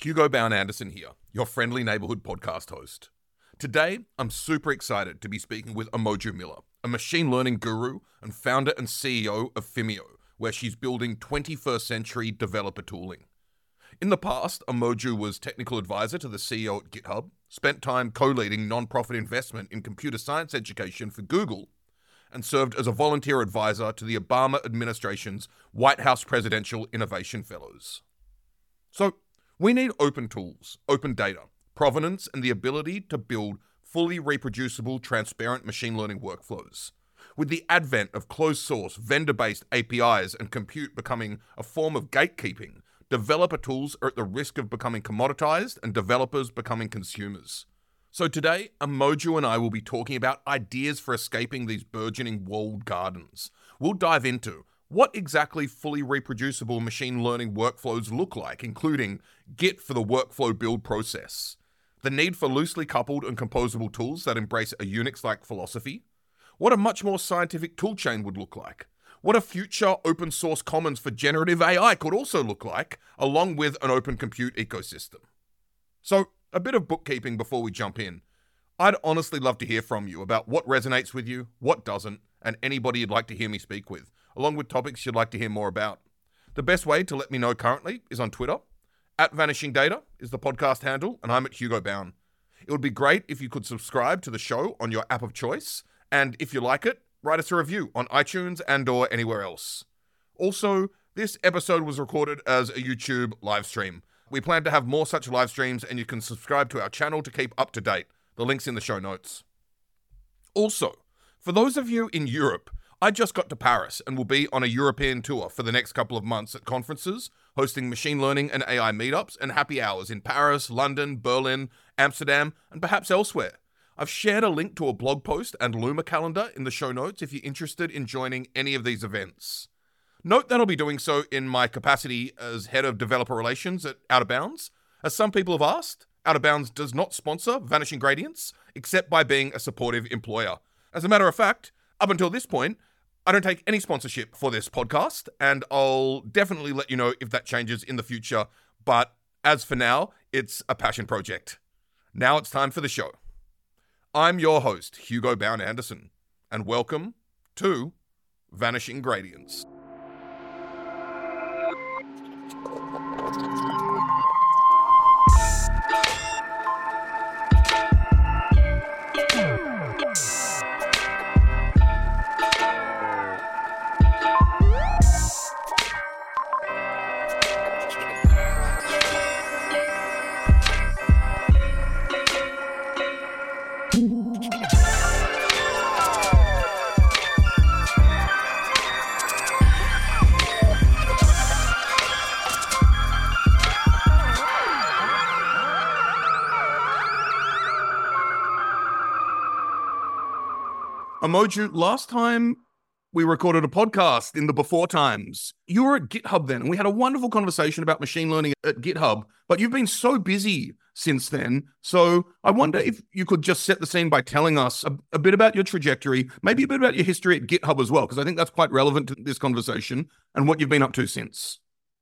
Hugo Bown-Anderson here, your friendly neighborhood podcast host. Today, I'm super excited to be speaking with Umoja Miller, a machine learning guru and founder and CEO of Fimeo, where she's building 21st century developer tooling. In the past, Umoja was technical advisor to the CEO at GitHub, spent time co-leading non-profit investment in computer science education for Google, and served as a volunteer advisor to the Obama administration's White House Presidential Innovation Fellows. So, we need open tools, open data, provenance, and the ability to build fully reproducible, transparent machine learning workflows. With the advent of closed-source, vendor-based APIs and compute becoming a form of gatekeeping, developer tools are at the risk of becoming commoditized and developers becoming consumers. So today, Umoja and I will be talking about ideas for escaping these burgeoning walled gardens. We'll dive into what exactly fully reproducible machine learning workflows look like, including Git for the workflow build process, the need for loosely coupled and composable tools that embrace a Unix-like philosophy, what a much more scientific toolchain would look like, what a future open source commons for generative AI could also look like, along with an open compute ecosystem. So, a bit of bookkeeping before we jump in. I'd honestly love to hear from you about what resonates with you, what doesn't, and anybody you'd like to hear me speak with, along with topics you'd like to hear more about. The best way to let me know currently is on Twitter. @VanishingData is the podcast handle, and I'm at Hugo Bown. It would be great if you could subscribe to the show on your app of choice, and if you like it, write us a review on iTunes and or anywhere else. Also, this episode was recorded as a YouTube live stream. We plan to have more such live streams, and you can subscribe to our channel to keep up to date. The link's in the show notes. Also, for those of you in Europe, I just got to Paris and will be on a European tour for the next couple of months at conferences, hosting machine learning and AI meetups and happy hours in Paris, London, Berlin, Amsterdam, and perhaps elsewhere. I've shared a link to a blog post and Luma calendar in the show notes if you're interested in joining any of these events. Note that I'll be doing so in my capacity as head of developer relations at Out of Bounds. As some people have asked, Out of Bounds does not sponsor Vanishing Gradients, except by being a supportive employer. As a matter of fact, up until this point, I don't take any sponsorship for this podcast, and I'll definitely let you know if that changes in the future, but as for now, it's a passion project. Now it's time for the show. I'm your host, Hugo Bown-Anderson, and welcome to Vanishing Gradients. Umoja, last time we recorded a podcast in the before times, you were at GitHub then, and we had a wonderful conversation about machine learning at GitHub, but you've been so busy since then. So I wonder if you could just set the scene by telling us a bit about your trajectory, maybe a bit about your history at GitHub as well, because I think that's quite relevant to this conversation and what you've been up to since.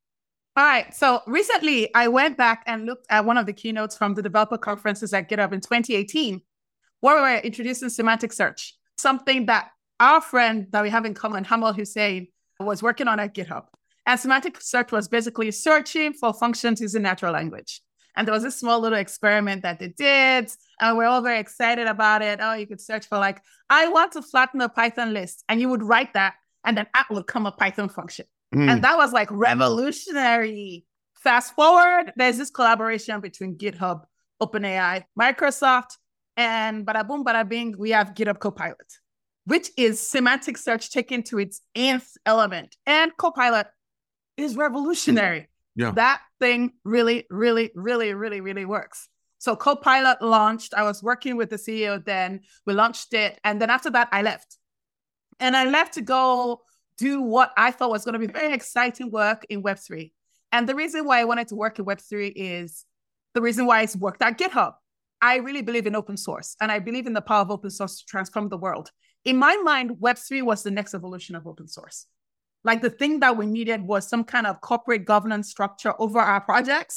All right. So recently I went back and looked at one of the keynotes from the developer conferences at GitHub in 2018, where we were introducing semantic search, something that our friend that we have in common, Hamal Hussein, was working on at GitHub. And semantic search was basically searching for functions using natural language. And there was this small little experiment that they did, and we're all very excited about it. Oh, you could search for like, I want to flatten a Python list. And you would write that, and then out would come a Python function. And that was like revolutionary. Fast forward, there's this collaboration between GitHub, OpenAI, Microsoft, and bada boom, bada bing, we have GitHub Copilot, which is semantic search taken to its nth element. And Copilot is revolutionary. Yeah. That thing really, really, really, really, really works. So Copilot launched. I was working with the CEO then. We launched it. And then after that, I left. And I left to go do what I thought was going to be very exciting work in Web3. And the reason why I wanted to work in Web3 is the reason why it's worked at GitHub. I really believe in open source, and I believe in the power of open source to transform the world. In my mind, Web3 was the next evolution of open source. Like the thing that we needed was some kind of corporate governance structure over our projects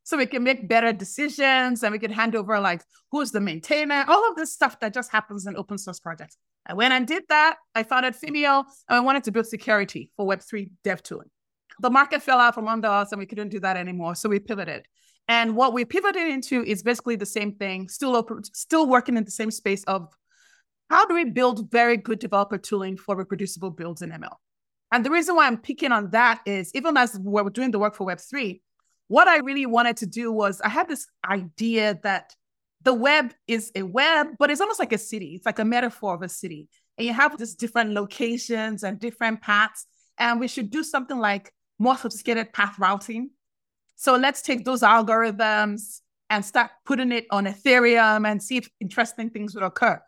so we can make better decisions and we can hand over like who's the maintainer, all of this stuff that just happens in open source projects. I went and did that. I founded Fimeo and I wanted to build security for Web3 dev tooling. The market fell out from under us and we couldn't do that anymore. So we pivoted. And what we pivoted into is basically the same thing, still working in the same space of how do we build very good developer tooling for reproducible builds in ML? And the reason why I'm picking on that is even as we're doing the work for Web3, what I really wanted to do was I had this idea that the web is a web, but it's almost like a city. It's like a metaphor of a city. And you have these different locations and different paths. And we should do something like more sophisticated path routing. So let's take those algorithms and start putting it on Ethereum and see if interesting things would occur.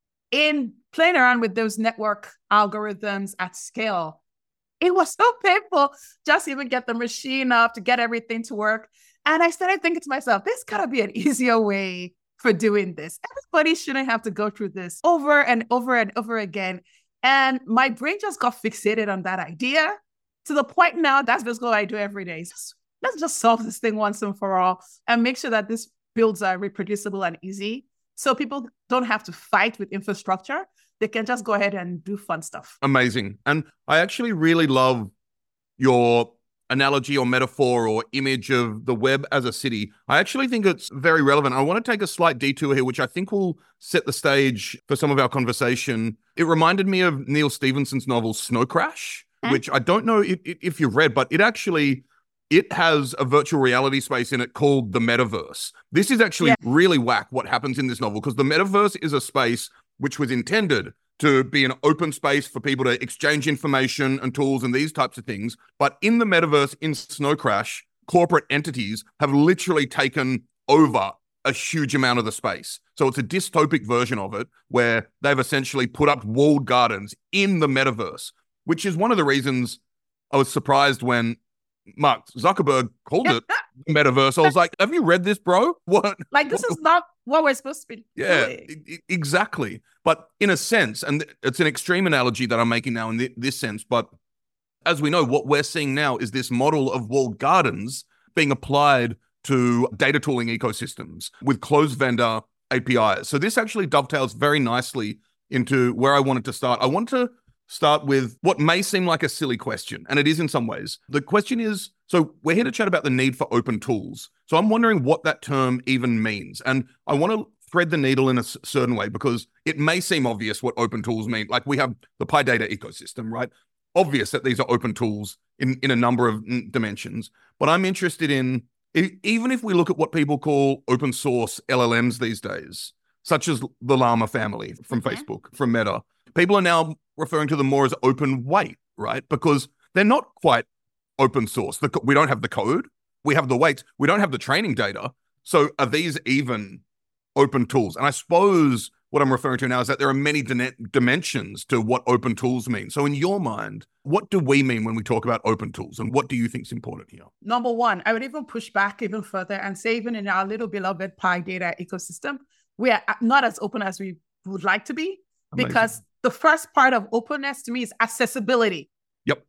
In playing around with those network algorithms at scale, it was so painful just even get the machine up to get everything to work. And I started thinking to myself, there's got to be an easier way for doing this. Everybody shouldn't have to go through this over and over and over again. And my brain just got fixated on that idea to the point now that's basically what I do every day. Let's just solve this thing once and for all and make sure that this builds are reproducible and easy. So people don't have to fight with infrastructure. They can just go ahead and do fun stuff. Amazing. And I actually really love your analogy or metaphor or image of the web as a city. I actually think it's very relevant. I want to take a slight detour here, which I think will set the stage for some of our conversation. It reminded me of Neil Stephenson's novel Snow Crash, which I don't know if you've read, but it has a virtual reality space in it called the metaverse. This is actually really whack what happens in this novel, because the metaverse is a space which was intended to be an open space for people to exchange information and tools and these types of things. But in the metaverse, in Snow Crash, corporate entities have literally taken over a huge amount of the space. So it's a dystopic version of it where they've essentially put up walled gardens in the metaverse, which is one of the reasons I was surprised when Mark Zuckerberg called it metaverse. I was like, have you read this, bro? What? Like, this is not what we're supposed to be doing. Exactly. But in a sense, and it's an extreme analogy that I'm making now in this sense, but as we know, what we're seeing now is this model of walled gardens being applied to data tooling ecosystems with closed vendor APIs. So this actually dovetails very nicely into where I wanted to start. I want to start with what may seem like a silly question, and it is in some ways. The question is, so we're here to chat about the need for open tools. So I'm wondering what that term even means. And I want to thread the needle in a certain way because it may seem obvious what open tools mean. Like we have the PyData ecosystem, right? Obvious that these are open tools in a number of dimensions. But I'm interested in, even if we look at what people call open source LLMs these days, such as the Llama family from Facebook, from Meta, people are now referring to them more as open weight, right? Because they're not quite open source. We don't have the code. We have the weights. We don't have the training data. So are these even open tools? And I suppose what I'm referring to now is that there are many dimensions to what open tools mean. So in your mind, what do we mean when we talk about open tools? And what do you think is important here? Number one, I would even push back even further and say even in our little beloved PyData ecosystem, we are not as open as we would like to be. Amazing. Because the first part of openness to me is accessibility. Yep.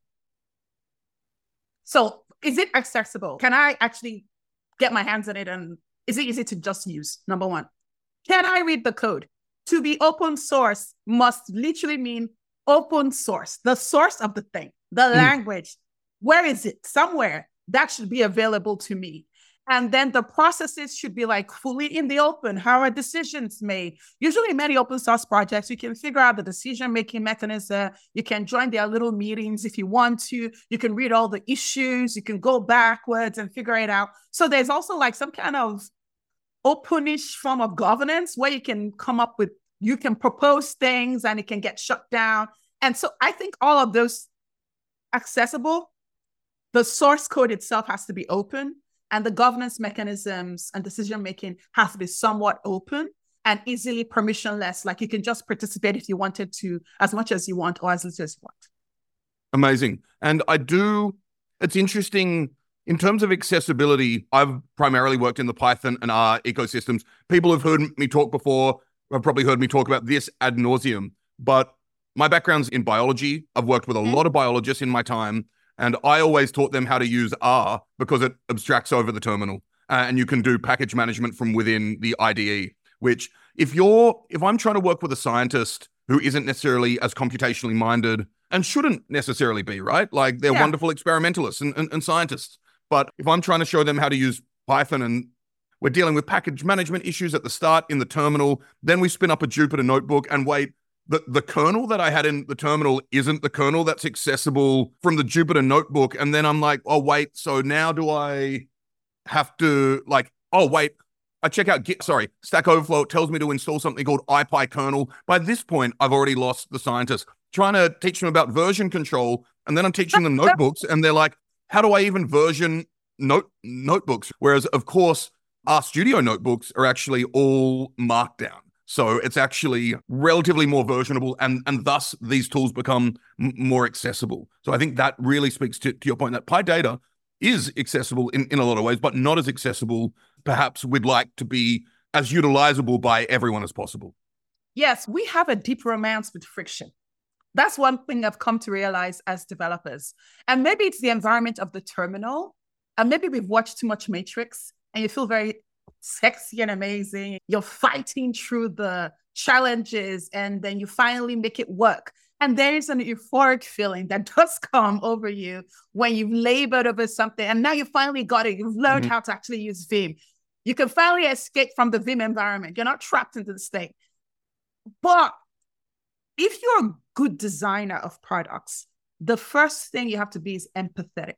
So is it accessible? Can I actually get my hands on it? And is it easy to just use? Number one. Can I read the code? To be open source must literally mean open source, the source of the thing, the language. Where is it? Somewhere that should be available to me. And then the processes should be like fully in the open. How are decisions made? Usually in many open source projects, you can figure out the decision-making mechanism. You can join their little meetings if you want to. You can read all the issues. You can go backwards and figure it out. So there's also like some kind of openish form of governance where you can come up with, you can propose things and it can get shut down. And so I think all of those accessible, the source code itself has to be open. And the governance mechanisms and decision-making has to be somewhat open and easily permissionless. Like you can just participate if you wanted to, as much as you want or as little as you want. Amazing. And it's interesting in terms of accessibility. I've primarily worked in the Python and R ecosystems. People have heard me talk before, have probably heard me talk about this ad nauseum, but my background's in biology. I've worked with a lot of biologists in my time. And I always taught them how to use R because it abstracts over the terminal. and you can do package management from within the IDE, which if I'm trying to work with a scientist who isn't necessarily as computationally minded and shouldn't necessarily be, right? Like they're wonderful experimentalists and scientists. But if I'm trying to show them how to use Python and we're dealing with package management issues at the start in the terminal, then we spin up a Jupyter notebook and wait, the kernel that I had in the terminal isn't the kernel that's accessible from the Jupyter notebook. And then I'm like, oh, wait, so now do I have to I check out Stack Overflow. It tells me to install something called IPyKernel. By this point, I've already lost the scientist. Trying to teach them about version control, and then I'm teaching them notebooks, and they're like, how do I even version notebooks? Whereas, of course, RStudio notebooks are actually all Markdown. So it's actually relatively more versionable, and thus these tools become more accessible. So I think that really speaks to your point that PyData is accessible in a lot of ways, but not as accessible perhaps we'd like to be, as utilizable by everyone as possible. Yes, we have a deep romance with friction. That's one thing I've come to realize as developers. And maybe it's the environment of the terminal, and maybe we've watched too much Matrix and you feel very sexy and amazing. You're fighting through the challenges and then you finally make it work. And there is an euphoric feeling that does come over you when you've labored over something and now you finally got it. You've learned how to actually use Vim. You can finally escape from the Vim environment. You're not trapped into the state. But if you're a good designer of products, the first thing you have to be is empathetic.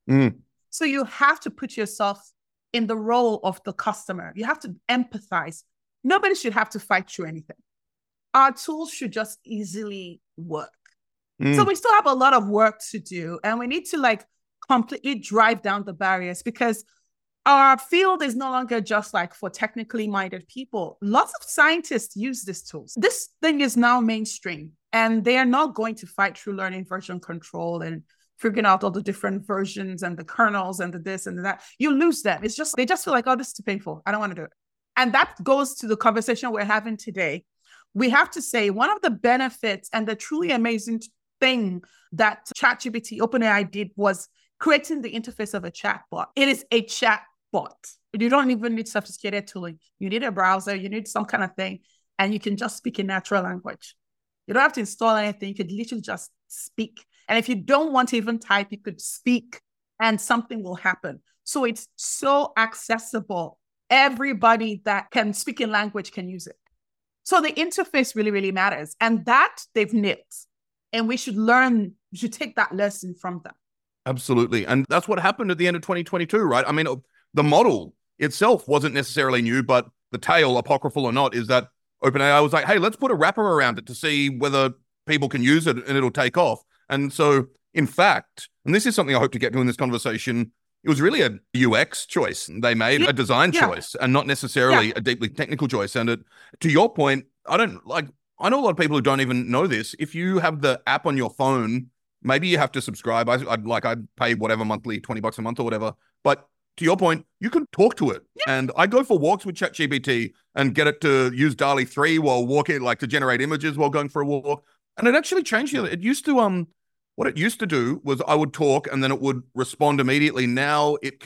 So you have to put yourself in the role of the customer. You have to empathize. Nobody should have to fight through anything. Our tools should just easily work. So we still have a lot of work to do, and we need to completely drive down the barriers, because our field is no longer just for technically minded people. Lots of scientists use these tools. This thing is now mainstream, and they are not going to fight through learning version control and figuring out all the different versions and the kernels and the this and the that. You lose them. They just feel like, oh, this is too painful. I don't want to do it. And that goes to the conversation we're having today. We have to say one of the benefits and the truly amazing thing that ChatGPT OpenAI did was creating the interface of a chatbot. It is a chatbot. You don't even need sophisticated tooling. You need a browser, you need some kind of thing, and you can just speak in natural language. You don't have to install anything. You could literally just speak. And if you don't want to even type, you could speak and something will happen. So it's so accessible. Everybody that can speak in language can use it. So the interface really, really matters. And that they've nipped. And we should take that lesson from them. Absolutely. And that's what happened at the end of 2022, right? I mean, the model itself wasn't necessarily new, but the tale, apocryphal or not, is that OpenAI was like, hey, let's put a wrapper around it to see whether people can use it and it'll take off. And so, in fact, and this is something I hope to get to in this conversation, it was really a UX choice. They made a design choice and not necessarily a deeply technical choice. And to your point, I know a lot of people who don't even know this. If you have the app on your phone, maybe you have to subscribe. I pay whatever monthly, $20 a month or whatever. But to your point, you can talk to it. Yeah. And I go for walks with ChatGPT and get it to use DALL-E 3 while walking, to generate images while going for a walk. And it actually changed. It used to, what it used to do was I would talk and then it would respond immediately. Now it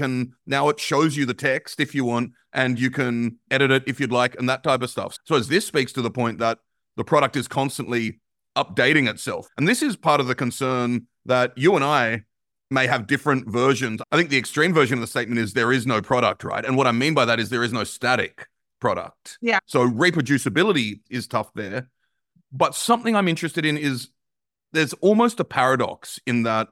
shows you the text if you want, and you can edit it if you'd like, and that type of stuff. So as this speaks to the point that the product is constantly updating itself. And this is part of the concern that you and I may have different versions. I think the extreme version of the statement is there is no product, right? And what I mean by that is there is no static product. Yeah. So reproducibility is tough there. But something I'm interested in is there's almost a paradox in that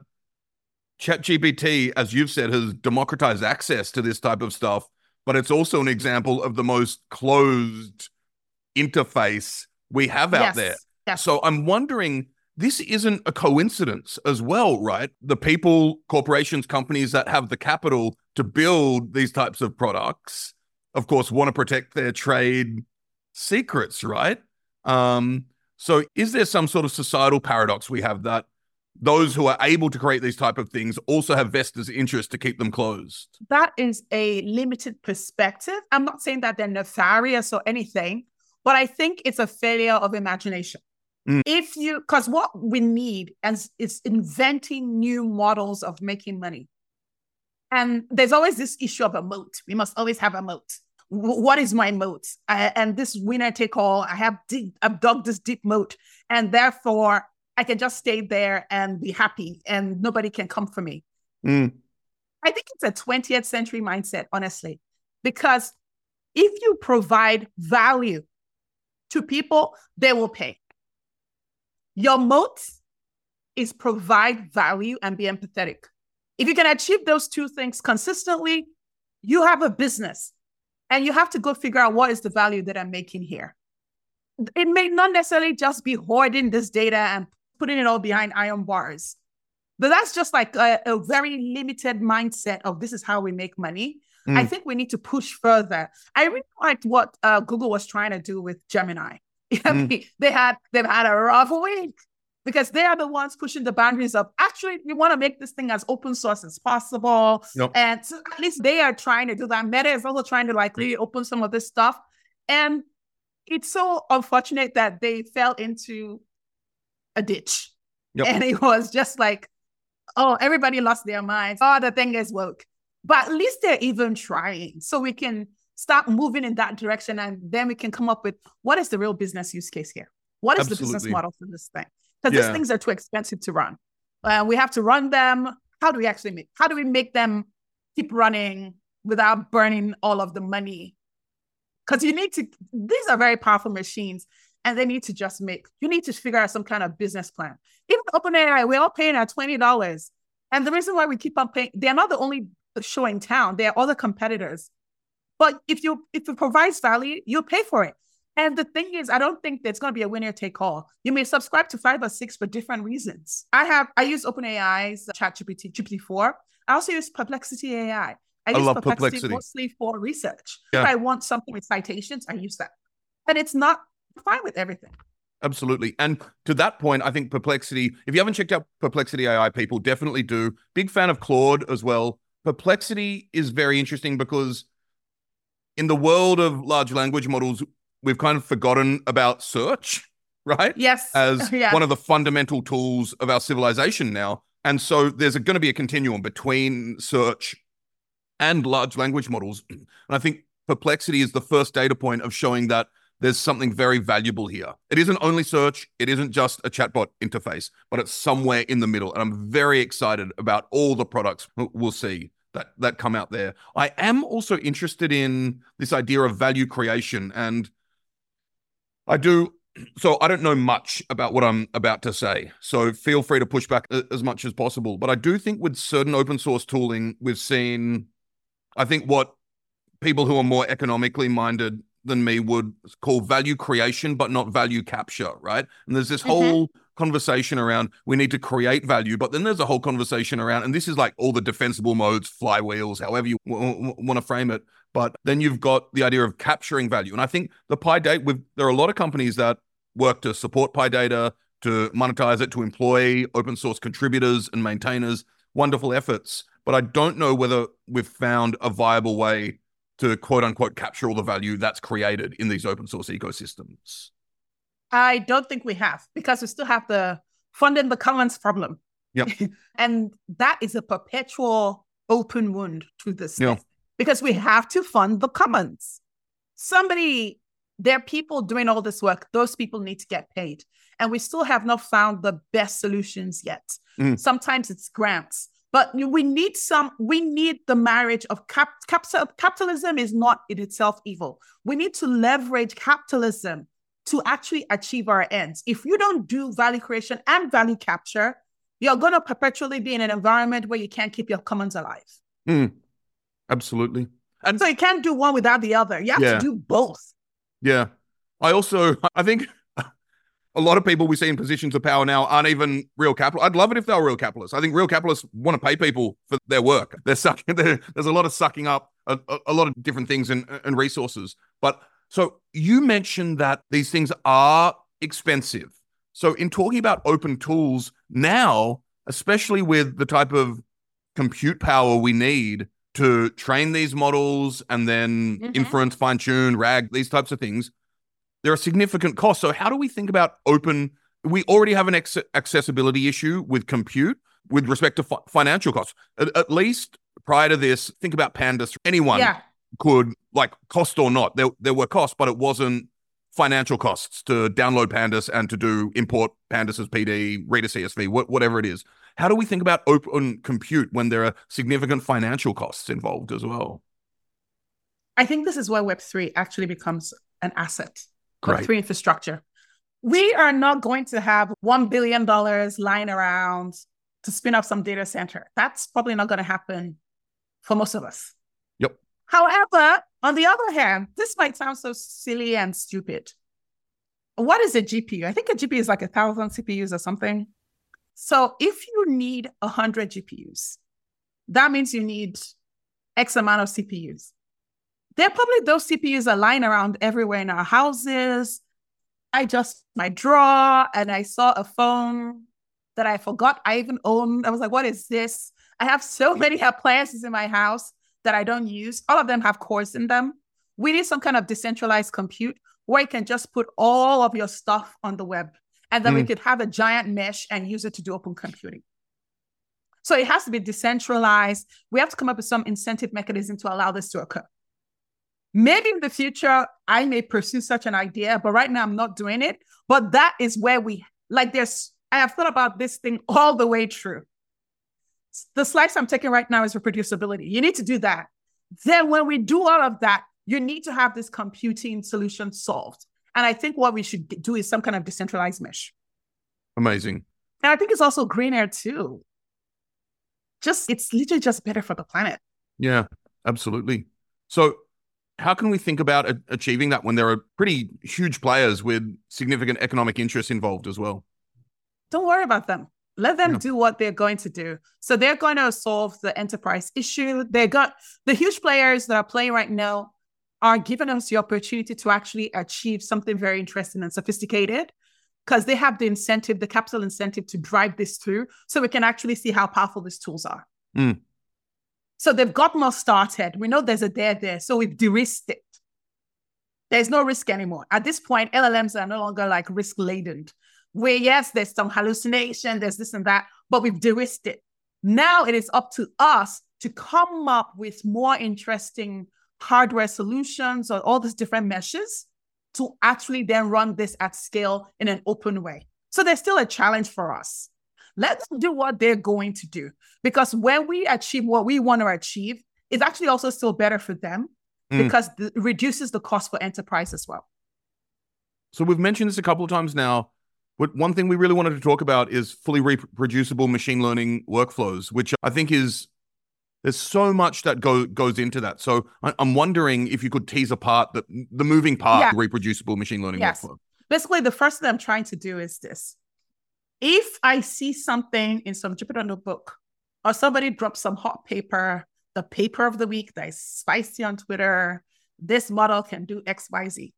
ChatGPT, as you've said, has democratized access to this type of stuff, but it's also an example of the most closed interface we have out there. Yes. So I'm wondering, this isn't a coincidence as well, right? The people, corporations, companies that have the capital to build these types of products, of course, want to protect their trade secrets, right? So is there some sort of societal paradox we have that those who are able to create these type of things also have vested interest to keep them closed? That is a limited perspective. I'm not saying that they're nefarious or anything, but I think it's a failure of imagination. Because what we need is inventing new models of making money. And there's always this issue of a moat. We must always have a moat. What is my moat? And this winner take all, I've dug this deep moat, and therefore I can just stay there and be happy and nobody can come for me. Mm. I think it's a 20th century mindset, honestly, because if you provide value to people, they will pay. Your moat is provide value and be empathetic. If you can achieve those two things consistently, you have a business, and you have to go figure out what is the value that I'm making here. It may not necessarily just be hoarding this data and putting it all behind iron bars, but that's just like a very limited mindset of this is how we make money. I think we need to push further. I really liked what Google was trying to do with Gemini. They've had a rough week, because they are the ones pushing the boundaries of, actually, we want to make this thing as open source as possible. Yep. And so at least they are trying to do that. Meta is also trying to like really open some of this stuff. And it's so unfortunate that they fell into a ditch. Yep. And it was just like, oh, everybody lost their minds. Oh, the thing is woke. But at least they're even trying. So we can start moving in that direction. And then we can come up with, what is the real business use case here? What is the business model for this thing? Because these things are too expensive to run. We have to run them. How do we make them keep running without burning all of the money? Because these are very powerful machines, and they need to you need to figure out some kind of business plan. Even OpenAI, we're all paying at $20. And the reason why we keep on paying, they're not the only show in town. There are other competitors. But if it provides value, you'll pay for it. And the thing is, I don't think there's going to be a winner take all. You may subscribe to 5 or 6 for different reasons. I use OpenAI's ChatGPT, GPT-4. I also use Perplexity AI. I use Perplexity mostly for research. Yeah. If I want something with citations, I use that. And it's not fine with everything. Absolutely. And to that point, I think Perplexity, if you haven't checked out Perplexity AI, people definitely do. Big fan of Claude as well. Perplexity is very interesting because in the world of large language models, we've kind of forgotten about search, right? Yes. As one of the fundamental tools of our civilization now. And so there's going to be a continuum between search and large language models. And I think Perplexity is the first data point of showing that there's something very valuable here. It isn't only search. It isn't just a chatbot interface, but it's somewhere in the middle. And I'm very excited about all the products we'll see that come out there. I am also interested in this idea of value creation, and I don't know much about what I'm about to say, so feel free to push back as much as possible. But I do think with certain open source tooling, we've seen, I think, what people who are more economically minded than me would call value creation, but not value capture, right? And there's this whole conversation around we need to create value, but then there's a whole conversation around, and this is like all the defensible modes, flywheels, however you want to frame it. But then you've got the idea of capturing value. And I think the PyData, there are a lot of companies that work to support PyData, to monetize it, to employ open source contributors and maintainers, wonderful efforts. But I don't know whether we've found a viable way to quote unquote capture all the value that's created in these open source ecosystems. I don't think we have, because we still have the funding the commons problem. Yep. And that is a perpetual open wound to this. Yep. Because we have to fund the commons. There are people doing all this work. Those people need to get paid. And we still have not found the best solutions yet. Sometimes it's grants. But we need the marriage of capitalism is not in itself evil. We need to leverage capitalism to actually achieve our ends. If you don't do value creation and value capture, you're going to perpetually be in an environment where you can't keep your commons alive. Absolutely. And so you can't do one without the other. You have to do both. Yeah. I think a lot of people we see in positions of power now aren't even real capital. I'd love it if they were real capitalists. I think real capitalists want to pay people for their work. There's a lot of sucking up a lot of different things and resources. But so you mentioned that these things are expensive. So in talking about open tools now, especially with the type of compute power we need to train these models and then inference, fine-tune, RAG, these types of things, there are significant costs. So how do we think about open? We already have an accessibility issue with compute with respect to financial costs. At least prior to this, think about Pandas. Anyone could, like, cost or not. There were costs, but it wasn't financial costs to download Pandas and to do import Pandas as PD, read a CSV, whatever it is. How do we think about open compute when there are significant financial costs involved as well? I think this is where Web3 actually becomes an asset. Web3 infrastructure. We are not going to have $1 billion lying around to spin up some data center. That's probably not going to happen for most of us. Yep. However, on the other hand, this might sound so silly and stupid. What is a GPU? I think a GPU is like 1,000 CPUs or something. So if you need 100 GPUs, that means you need X amount of CPUs. Those CPUs are lying around everywhere in our houses. I just my drawer and I saw a phone that I forgot I even owned. I was like, what is this? I have so many appliances in my house that I don't use. All of them have cores in them. We need some kind of decentralized compute where you can just put all of your stuff on the web. And then we could have a giant mesh and use it to do open computing. So it has to be decentralized. We have to come up with some incentive mechanism to allow this to occur. Maybe in the future, I may pursue such an idea, but right now I'm not doing it. But that is where I have thought about this thing all the way through. The slice I'm taking right now is reproducibility. You need to do that. Then when we do all of that, you need to have this computing solution solved. And I think what we should do is some kind of decentralized mesh. Amazing. And I think it's also greener too. It's literally just better for the planet. Yeah, absolutely. So how can we think about achieving that when there are pretty huge players with significant economic interests involved as well? Don't worry about them. Let them do what they're going to do. So they're going to solve the enterprise issue. The huge players that are playing right now are giving us the opportunity to actually achieve something very interesting and sophisticated because they have the incentive, the capital incentive to drive this through so we can actually see how powerful these tools are. So they've gotten us started. We know there's a dare there, so we've de-risked it. There's no risk anymore. At this point, LLMs are no longer like risk-laden. Where, yes, there's some hallucination, there's this and that, but we've de-risked it. Now it is up to us to come up with more interesting hardware solutions or all these different meshes to actually then run this at scale in an open way. So there's still a challenge for us. Let them do what they're going to do. Because when we achieve what we want to achieve, it's actually also still better for them because it reduces the cost for enterprise as well. So we've mentioned this a couple of times now. But one thing we really wanted to talk about is fully reproducible machine learning workflows, which I think there's so much that goes into that. So I'm wondering if you could tease apart the moving part of reproducible machine learning workflow. Basically, the first thing I'm trying to do is this. If I see something in some Jupyter notebook or somebody drops some hot paper, the paper of the week that is spicy on Twitter, this model can do X, Y, Z.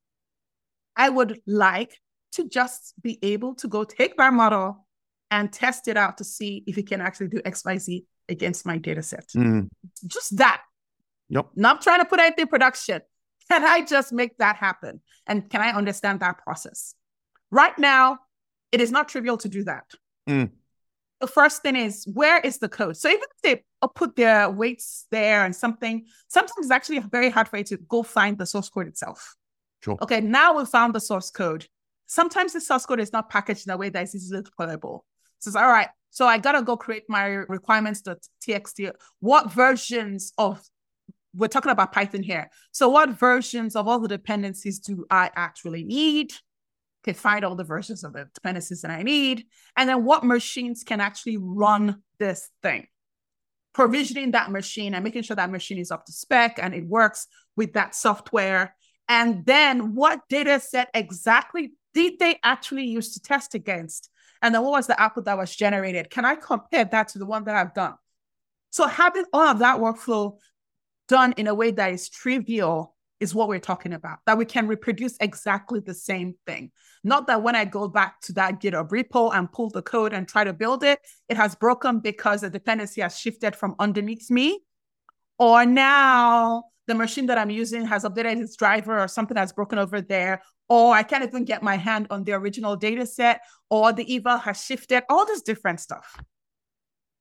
I would like to just be able to go take my model and test it out to see if it can actually do X, Y, Z against my data set. Just that. Yep. Not trying to put anything in production. Can I just make that happen? And can I understand that process? Right now, it is not trivial to do that. The first thing is, where is the code? So even if they put their weights there and sometimes it's actually very hard for you to go find the source code itself. Sure. Okay, now we've found the source code. Sometimes the source code is not packaged in a way that is easily deployable. So it's all right. So I got to go create my requirements.txt. What versions of, we're talking about Python here. So what versions of all the dependencies do I actually need? Okay, find all the versions of the dependencies that I need. And then what machines can actually run this thing? Provisioning that machine and making sure that machine is up to spec and it works with that software. And then what data set exactly did they actually use to test against? And then what was the output that was generated? Can I compare that to the one that I've done? So having all of that workflow done in a way that is trivial is what we're talking about, that we can reproduce exactly the same thing. Not that when I go back to that GitHub repo and pull the code and try to build it, it has broken because the dependency has shifted from underneath me, or now the machine that I'm using has updated its driver or something that's broken over there, or I can't even get my hand on the original data set, or the eval has shifted, all this different stuff.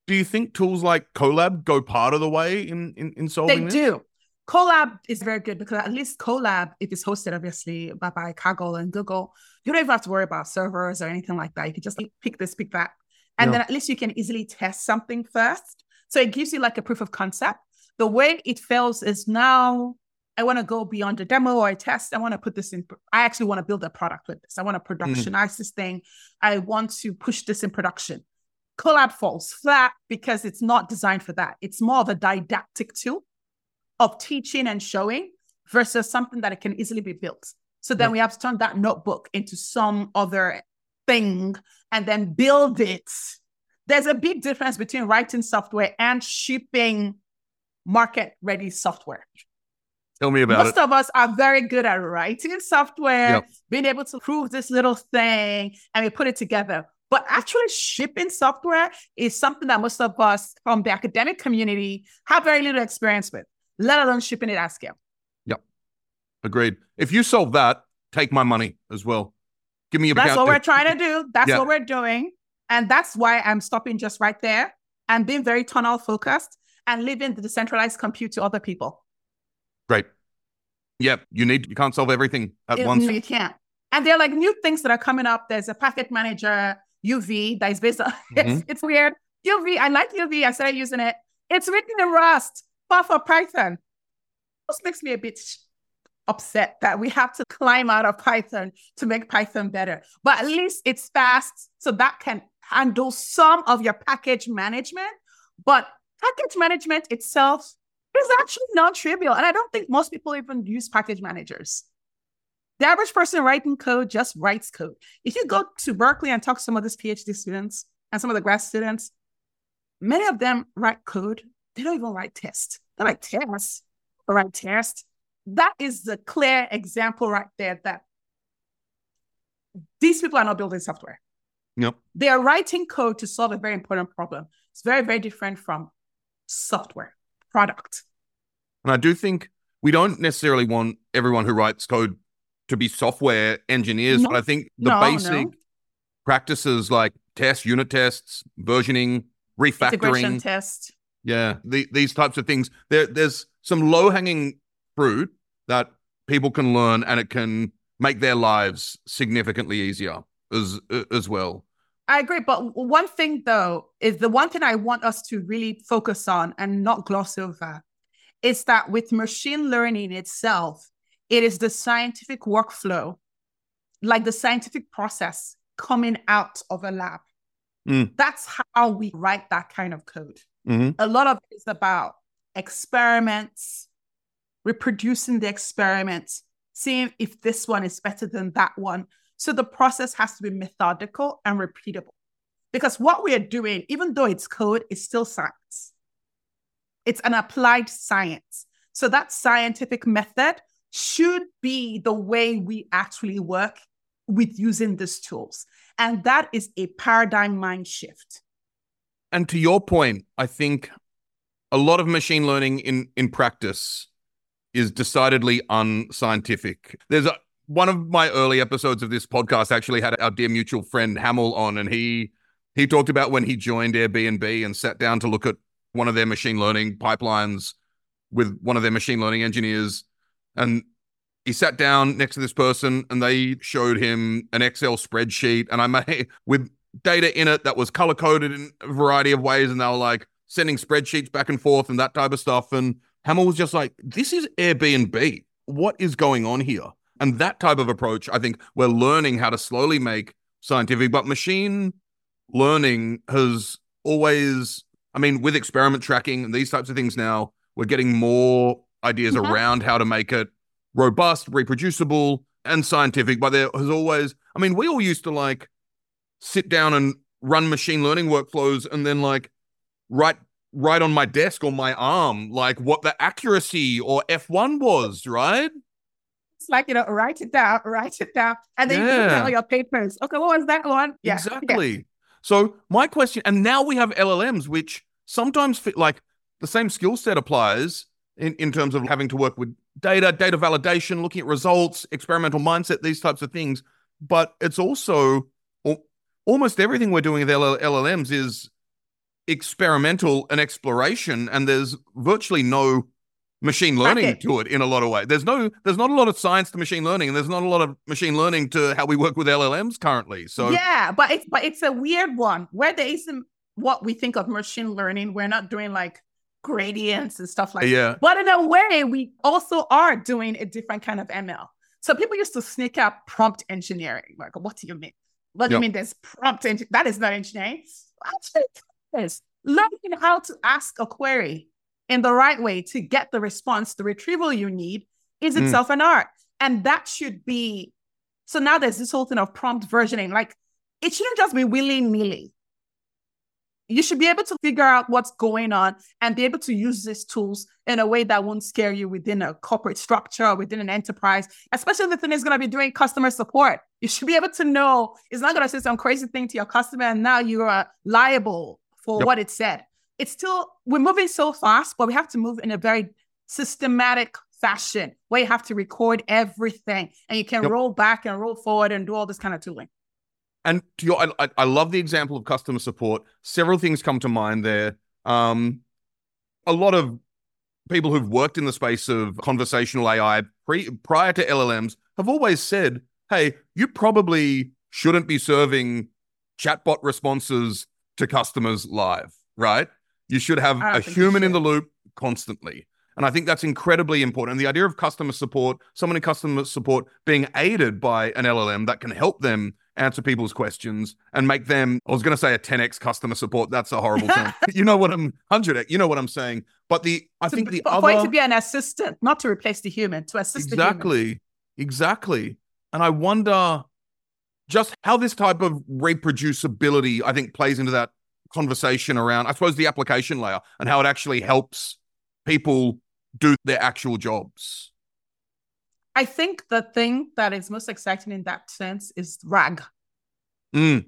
Do you think tools like Colab go part of the way in They solving this? do. Colab is very good because at least Colab, if it's hosted obviously by Kaggle and Google, you don't even have to worry about servers or anything like that. You can just pick this, pick that. And then at least you can easily test something first. So it gives you like a proof of concept. The way it fails is now I want to go beyond a demo or a test. I want to put this in. I actually want to build a product with this. I want to productionize this thing. I want to push this in production. Colab falls flat because it's not designed for that. It's more of a didactic tool of teaching and showing versus something that it can easily be built. So then we have to turn that notebook into some other thing and then build it. There's a big difference between writing software and shipping market-ready software. Tell me about it. Most of us are very good at writing software, being able to prove this little thing, and we put it together. But actually shipping software is something that most of us from the academic community have very little experience with, let alone shipping it at scale. Yep. Agreed. If you solve that, take my money as well. Give me your That's what we're trying to do. That's what we're doing. And that's why I'm stopping just right there and being very tunnel focused and leaving the decentralized compute to other people. Great. Yep. You can't solve everything at once. No, you can't. And there are like new things that are coming up. There's a package manager, UV, that is based on, it's weird. UV, I like UV. I started using it. It's written in Rust, but for Python. This makes me a bit upset that we have to climb out of Python to make Python better. But at least it's fast, so that can handle some of your package management. But package management itself is actually non-trivial. And I don't think most people even use package managers. The average person writing code just writes code. If you go to Berkeley and talk to some of these PhD students and some of the grad students, many of them write code. They don't even write tests. They write tests or write tests. That is the clear example right there that these people are not building software. Yep. They are writing code to solve a very important problem. It's very, very different from software product. And I do think we don't necessarily want everyone who writes code to be software engineers, but I think the basic practices like tests, unit tests, versioning, refactoring, integration test. Yeah, these types of things. There's some low-hanging fruit that people can learn, and it can make their lives significantly easier as well. I agree. But one thing, though, is the one thing I want us to really focus on and not gloss over is that with machine learning itself, it is the scientific workflow, like the scientific process coming out of a lab. That's how we write that kind of code. A lot of it is about experiments, reproducing the experiments, seeing if this one is better than that one. So the process has to be methodical and repeatable. Because what we are doing, even though it's code, is still science. It's an applied science. So that scientific method should be the way we actually work with using these tools. And that is a paradigm mind shift. And to your point, I think a lot of machine learning in practice is decidedly unscientific. There's one of my early episodes of this podcast actually had our dear mutual friend Hamel on, and he talked about when he joined Airbnb and sat down to look at one of their machine learning pipelines with one of their machine learning engineers. And he sat down next to this person and they showed him an Excel spreadsheet, and I made with data in it that was color coded in a variety of ways. And they were like sending spreadsheets back and forth and that type of stuff. And Hamel was just like, this is Airbnb. What is going on here? And that type of approach, I think we're learning how to slowly make scientific, but machine learning has always, I mean, with experiment tracking and these types of things now, we're getting more ideas around how to make it robust, reproducible, and scientific. But there has always, I mean, we all used to like sit down and run machine learning workflows and then like write on my desk or my arm, like what the accuracy or F1 was, right? It's like, write it down. And then you put down all your papers. Okay, what was that one? Yeah. Exactly. Yeah. So my question, and now we have LLMs, which sometimes fit like the same skill set applies in terms of having to work with data validation, looking at results, experimental mindset, these types of things. But it's also almost everything we're doing with LLMs is experimental and exploration, and there's virtually no machine learning to it in a lot of ways. There's not a lot of science to machine learning, and there's not a lot of machine learning to how we work with LLMs currently. So yeah, but it's a weird one where there isn't what we think of machine learning. We're not doing like gradients and stuff like that. But in a way, we also are doing a different kind of ML. So people used to sneak out prompt engineering. Like, what do you mean? What do you mean there's prompt engineering? That is not engineering. Actually, it's learning how to ask a query in the right way to get the response, the retrieval you need is itself an art. And that should be, so now there's this whole thing of prompt versioning. Like, it shouldn't just be willy-nilly. You should be able to figure out what's going on and be able to use these tools in a way that won't scare you within a corporate structure or within an enterprise, especially if the thing is going to be doing customer support. You should be able to know it's not going to say some crazy thing to your customer and now you are liable for what it said. It's still, we're moving so fast, but we have to move in a very systematic fashion where you have to record everything and you can roll back and roll forward and do all this kind of tooling. And to your, I love the example of customer support. Several things come to mind there. A lot of people who've worked in the space of conversational AI prior to LLMs have always said, hey, you probably shouldn't be serving chatbot responses to customers live, right? You should have a human in the loop constantly. And I think that's incredibly important. And the idea of customer support, someone in customer support being aided by an LLM that can help them answer people's questions and make them, I was going to say a 10x customer support. That's a horrible term. You know what I'm 100x. You know what I'm saying. But I think the other, for it to be an assistant, not to replace the human, to assist the human. Exactly. And I wonder just how this type of reproducibility, I think, plays into that conversation around, I suppose, the application layer and how it actually helps people do their actual jobs. I think the thing that is most exciting in that sense is RAG. I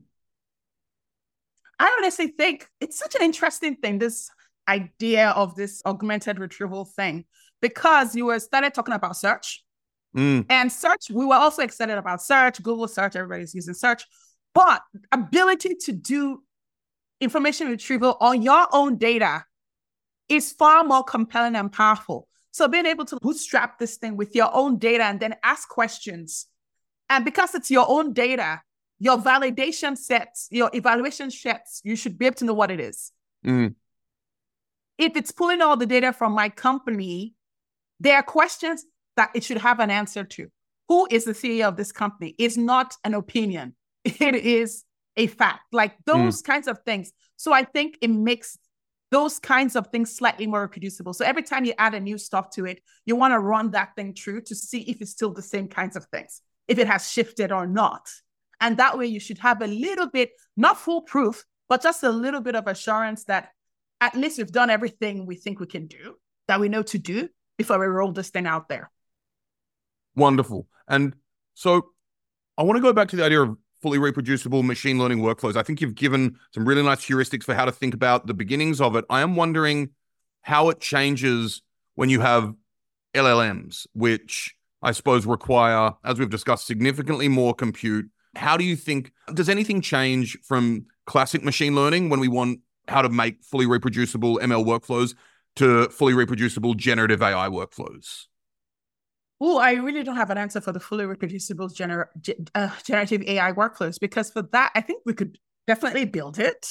honestly think it's such an interesting thing, this idea of this augmented retrieval thing, because you were started talking about search. And search, we were also excited about search, Google search, everybody's using search, but ability to do information retrieval on your own data is far more compelling and powerful. So being able to bootstrap this thing with your own data and then ask questions. And because it's your own data, your validation sets, your evaluation sets, you should be able to know what it is. If it's pulling all the data from my company, there are questions that it should have an answer to. Who is the CEO of this company? It's not an opinion. It is a fact. Like those kinds of things. So I think it makes those kinds of things slightly more reproducible. So every time you add a new stuff to it, you want to run that thing through to see if it's still the same kinds of things, if it has shifted or not. And that way you should have a little bit, not foolproof, but just a little bit of assurance that at least we've done everything we think we can do, that we know to do before we roll this thing out there. Wonderful. And so I want to go back to the idea of fully reproducible machine learning workflows. I think you've given some really nice heuristics for how to think about the beginnings of it. I am wondering how it changes when you have LLMs, which I suppose require, as we've discussed, significantly more compute. How do you think, does anything change from classic machine learning when we want how to make fully reproducible ML workflows to fully reproducible generative AI workflows? Oh, I really don't have an answer for the fully reproducible generative AI workflows, because for that, I think we could definitely build it.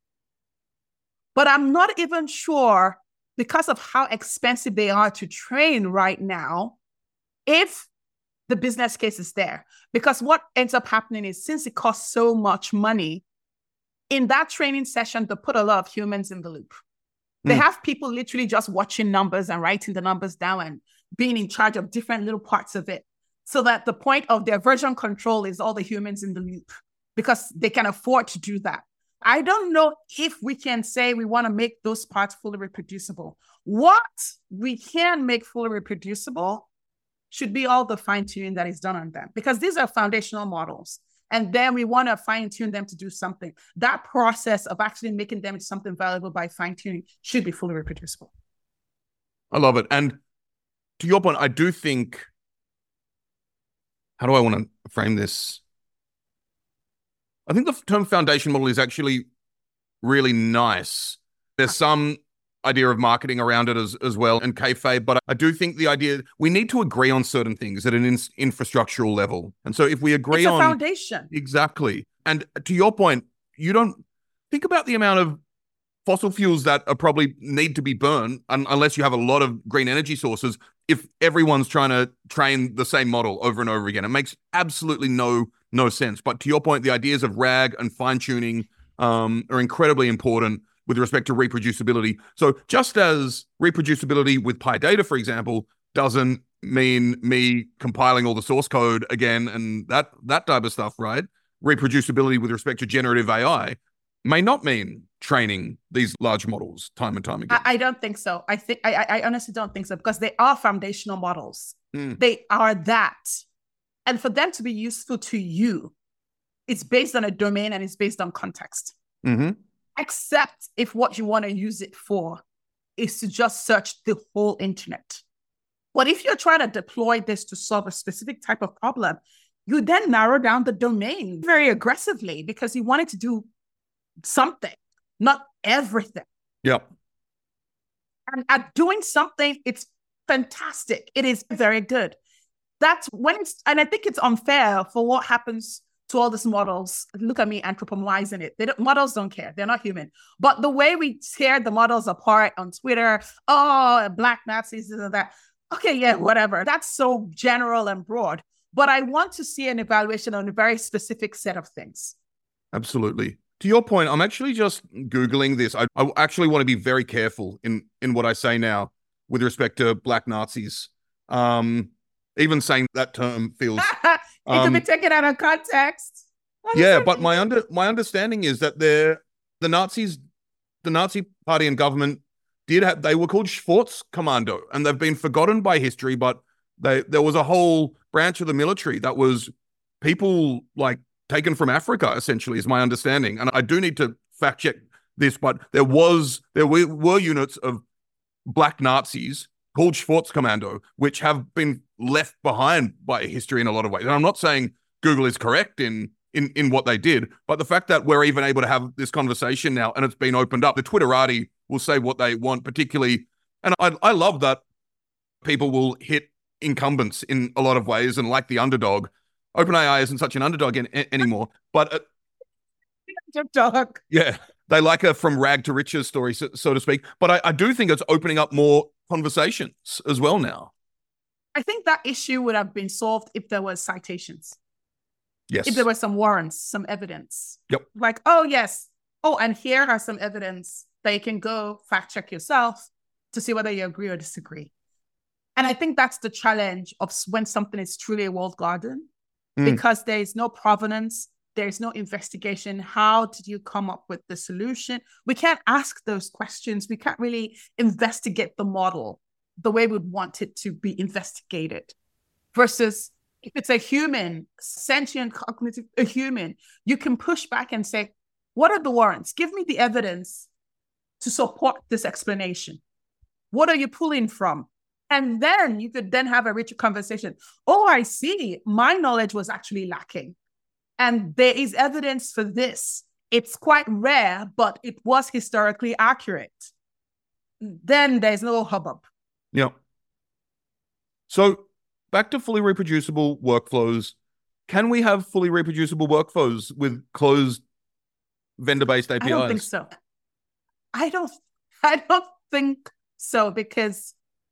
But I'm not even sure, because of how expensive they are to train right now, if the business case is there. Because what ends up happening is, since it costs so much money, in that training session, they put a lot of humans in the loop. They have people literally just watching numbers and writing the numbers down and being in charge of different little parts of it, so that the point of their version control is all the humans in the loop, because they can afford to do that. I don't know if we can say we want to make those parts fully reproducible. What we can make fully reproducible should be all the fine-tuning that is done on them, because these are foundational models. And then we want to fine-tune them to do something. That process of actually making them something valuable by fine-tuning should be fully reproducible. I love it. And to your point, I do think, how do I want to frame this? I think the term foundation model is actually really nice. There's some idea of marketing around it as well and kayfabe, but I do think the idea we need to agree on certain things at an infrastructural level. And so if we agree It's a on foundation. exactly, and to your point, you don't think about the amount of fossil fuels that are probably need to be burned unless you have a lot of green energy sources. If everyone's trying to train the same model over and over again, it makes absolutely no sense. But to your point, the ideas of RAG and fine tuning are incredibly important with respect to reproducibility. So just as reproducibility with PyData, for example, doesn't mean me compiling all the source code again and that type of stuff, right? Reproducibility with respect to generative AI may not mean training these large models time and time again. I don't think so. I honestly don't think so, because they are foundational models. They are that. And for them to be useful to you, it's based on a domain and it's based on context. Mm-hmm. Except if what you want to use it for is to just search the whole internet. But if you're trying to deploy this to solve a specific type of problem, you then narrow down the domain very aggressively because you want it to do something, not everything. Yep. And at doing something, it's fantastic. It is very good. That's when and I think it's unfair for what happens to all these models. Look at me anthropomorphizing it. Models don't care. They're not human. But the way we tear the models apart on Twitter, black Nazis, this and that. Okay, yeah, whatever. That's so general and broad. But I want to see an evaluation on a very specific set of things. Absolutely. To your point, I'm actually just Googling this. I actually want to be very careful in what I say now with respect to black Nazis. Even saying that term feels it can be taken out of context. Yeah, but my understanding is that the Nazi party and government they were called Schwarzkommando, and they've been forgotten by history, but there was a whole branch of the military that was people like taken from Africa, essentially, is my understanding. And I do need to fact check this, but there were units of black Nazis called Schwarzkommando, which have been left behind by history in a lot of ways. And I'm not saying Google is correct in what they did, but the fact that we're even able to have this conversation now and it's been opened up, the Twitterati will say what they want, particularly, and I love that people will hit incumbents in a lot of ways and like the underdog. OpenAI isn't such an underdog anymore, but underdog. Yeah, they like a from rag to riches story, so to speak. But I do think it's opening up more conversations as well now. I think that issue would have been solved if there was citations. Yes. If there were some warrants, some evidence. Yep. Like, oh, yes. Oh, and here are some evidence that you can go fact check yourself to see whether you agree or disagree. And I think that's the challenge of when something is truly a walled garden, because there is no provenance, there is no investigation. How did you come up with the solution? We can't ask those questions. We can't really investigate the model the way we'd want it to be investigated. Versus if it's a human, sentient, cognitive, a human, you can push back and say, what are the warrants? Give me the evidence to support this explanation. What are you pulling from? And then you could then have a richer conversation. Oh, I see. My knowledge was actually lacking. And there is evidence for this. It's quite rare, but it was historically accurate. Then there's no hubbub. Yeah. So back to fully reproducible workflows. Can we have fully reproducible workflows with closed vendor-based APIs? I don't think so. I don't think so, because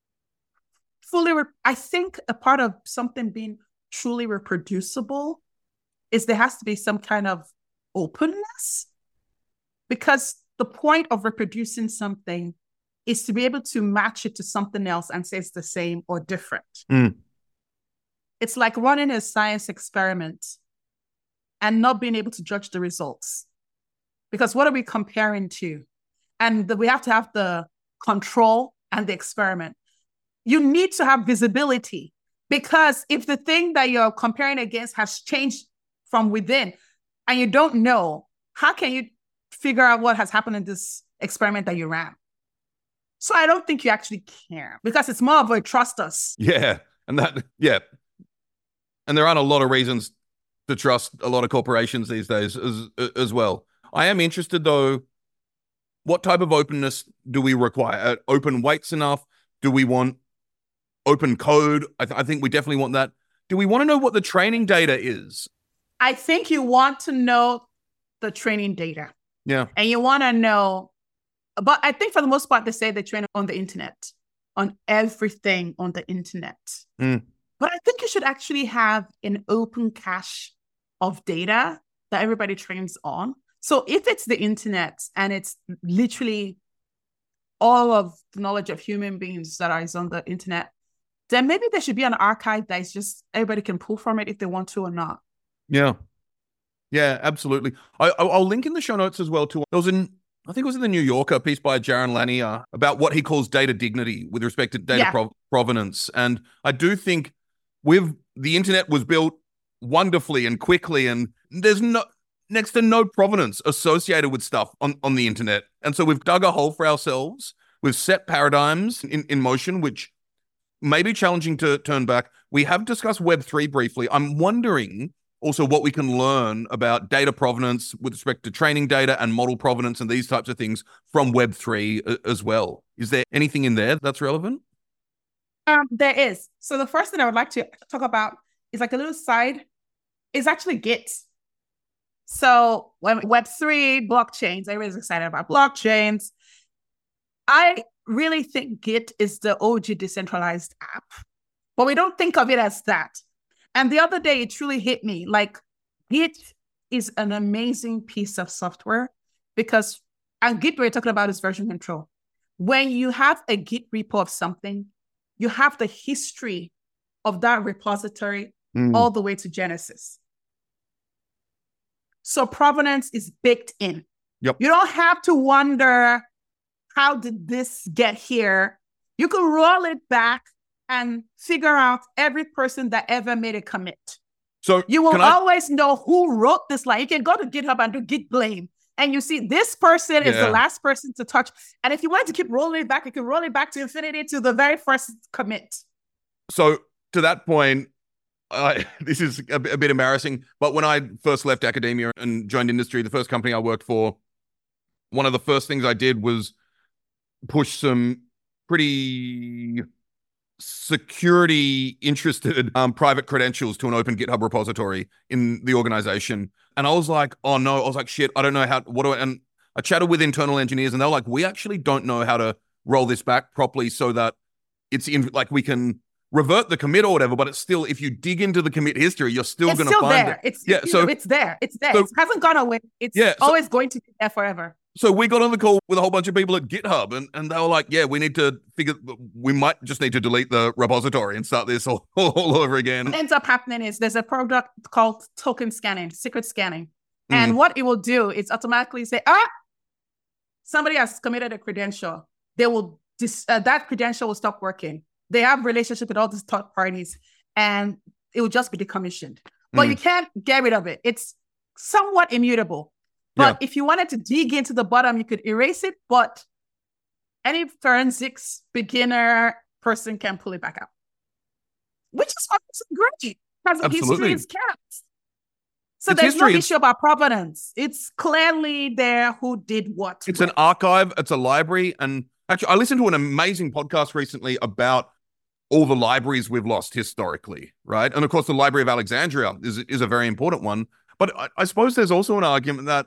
I think a part of something being truly reproducible is there has to be some kind of openness, because the point of reproducing something is to be able to match it to something else and say it's the same or different. It's like running a science experiment and not being able to judge the results, because what are we comparing to? And we have to have the control and the experiment. You need to have visibility, because if the thing that you're comparing against has changed from within and you don't know, how can you figure out what has happened in this experiment that you ran? So I don't think you actually care, because it's more of a trust us. Yeah. And there aren't a lot of reasons to trust a lot of corporations these days as well. I am interested, though, what type of openness do we require? Open weights enough? Do we want open code? I think we definitely want that. Do we want to know what the training data is? I think you want to know the training data. Yeah. And you want to know, but I think for the most part, they say they train on the internet, on everything on the internet. But I think you should actually have an open cache of data that everybody trains on. So if it's the internet and it's literally all of the knowledge of human beings that is on the internet, then maybe there should be an archive that is just everybody can pull from it if they want to or not. Yeah. Yeah, absolutely. I'll link in the show notes as well too. I think it was in the New Yorker, a piece by Jaron Lanier about what he calls data dignity with respect to data provenance. And I do think the internet was built wonderfully and quickly, and there's next to no provenance associated with stuff on the internet. And so we've dug a hole for ourselves. We've set paradigms in motion, which may be challenging to turn back. We have discussed Web3 briefly. I'm wondering also what we can learn about data provenance with respect to training data and model provenance and these types of things from Web3 as well. Is there anything in there that's relevant? There is. So the first thing I would like to talk about is like a little side, is actually Git. So when Web3, blockchains, everybody's excited about blockchains. I really think Git is the OG decentralized app, but we don't think of it as that. And the other day, it truly hit me. Like, Git is an amazing piece of software because, and Git, we're talking about is version control. When you have a Git repo of something, you have the history of that repository all the way to Genesis. So provenance is baked in. Yep. You don't have to wonder, how did this get here? You can roll it back and figure out every person that ever made a commit. So you will always know who wrote this line. You can go to GitHub and do Git blame. And you see this person is the last person to touch. And if you want to keep rolling it back, you can roll it back to infinity to the very first commit. So to that point, this is a bit embarrassing, but when I first left academia and joined industry, the first company I worked for, one of the first things I did was push some pretty security interested private credentials to an open GitHub repository in the organization. And I was like, oh no, I was like, shit, I don't know and I chatted with internal engineers and they're like, we actually don't know how to roll this back properly so that it's in, like, we can revert the commit or whatever, but it's still, if you dig into the commit history, you're still going to find there. It's there. It's there. So, it hasn't gone away. It's always going to be there forever. So we got on the call with a whole bunch of people at GitHub and they were like, yeah, we might just need to delete the repository and start this all over again. What ends up happening is there's a product called token scanning, secret scanning. And what it will do is automatically say, somebody has committed a credential. They will, that credential will stop working. They have relationship with all these third parties and it will just be decommissioned. But you can't get rid of it. It's somewhat immutable. But if you wanted to dig into the bottom, you could erase it, but any forensics beginner person can pull it back out. Which is great, because the history is kept. So there's no issue about provenance. It's clearly there who did what. It's an archive, it's a library. And actually, I listened to an amazing podcast recently about all the libraries we've lost historically, right? And of course, the Library of Alexandria is a very important one. But I suppose there's also an argument that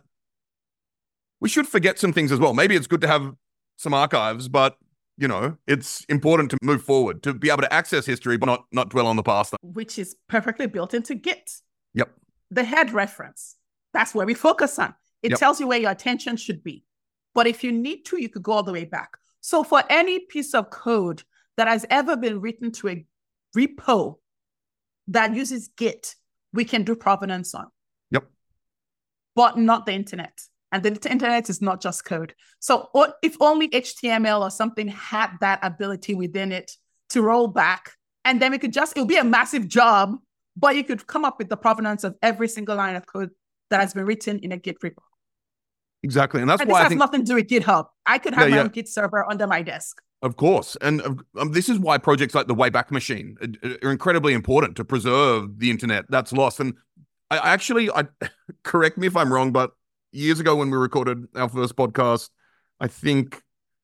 we should forget some things as well. Maybe it's good to have some archives, but, you know, it's important to move forward, to be able to access history, but not dwell on the past. Which is perfectly built into Git. Yep. The head reference, that's where we focus on. It tells you where your attention should be. But if you need to, you could go all the way back. So for any piece of code that has ever been written to a repo that uses Git, we can do provenance on. Yep. But not the internet. And the internet is not just code. So if only HTML or something had that ability within it to roll back, and then it would be a massive job, but you could come up with the provenance of every single line of code that has been written in a Git repo. Exactly. And that's why this has nothing to do with GitHub. I could have my own Git server under my desk. Of course. And this is why projects like the Wayback Machine are incredibly important to preserve the internet that's lost. And I correct me if I'm wrong, but years ago when we recorded our first podcast, I think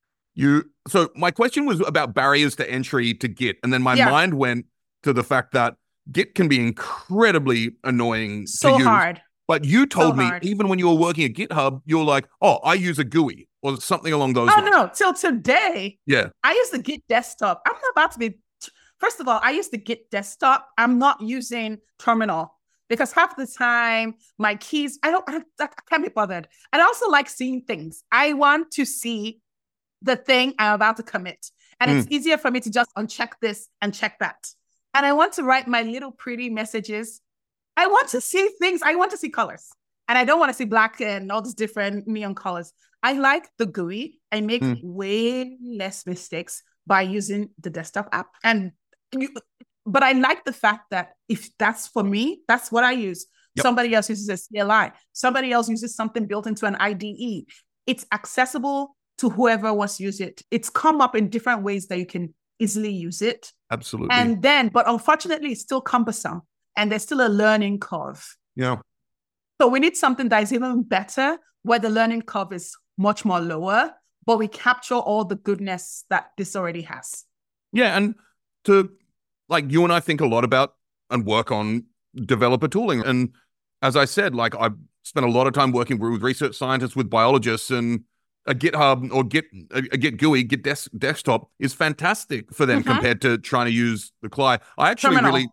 so my question was about barriers to entry to Git. And then my Yeah. mind went to the fact that Git can be incredibly annoying to So use. hard. But you told me, hard. even when you were working at GitHub, you were like, oh, I use a GUI or something along those lines. No. Till today, Yeah. I use the Git desktop. I'm not about to be. First of all, I use the Git desktop. I'm not using terminal because half the time my keys, I can't be bothered. And I also like seeing things. I want to see the thing I'm about to commit. And it's easier for me to just uncheck this and check that. And I want to write my little pretty messages. I want to see things. I want to see colors. And I don't want to see black and all these different neon colors. I like the GUI. I make way less mistakes by using the desktop app. But I like the fact that if that's for me, that's what I use. Yep. Somebody else uses a CLI. Somebody else uses something built into an IDE. It's accessible to whoever wants to use it. It's come up in different ways that you can easily use it. Absolutely. But unfortunately, it's still cumbersome and there's still a learning curve. Yeah. So we need something that is even better, where the learning curve is much more lower, but we capture all the goodness that this already has. Yeah. And you and I think a lot about and work on developer tooling. And as I said, I've spent a lot of time working with research scientists, with biologists, and a GitHub or a Git GUI, Git desktop is fantastic for them compared to trying to use the CLI. I actually really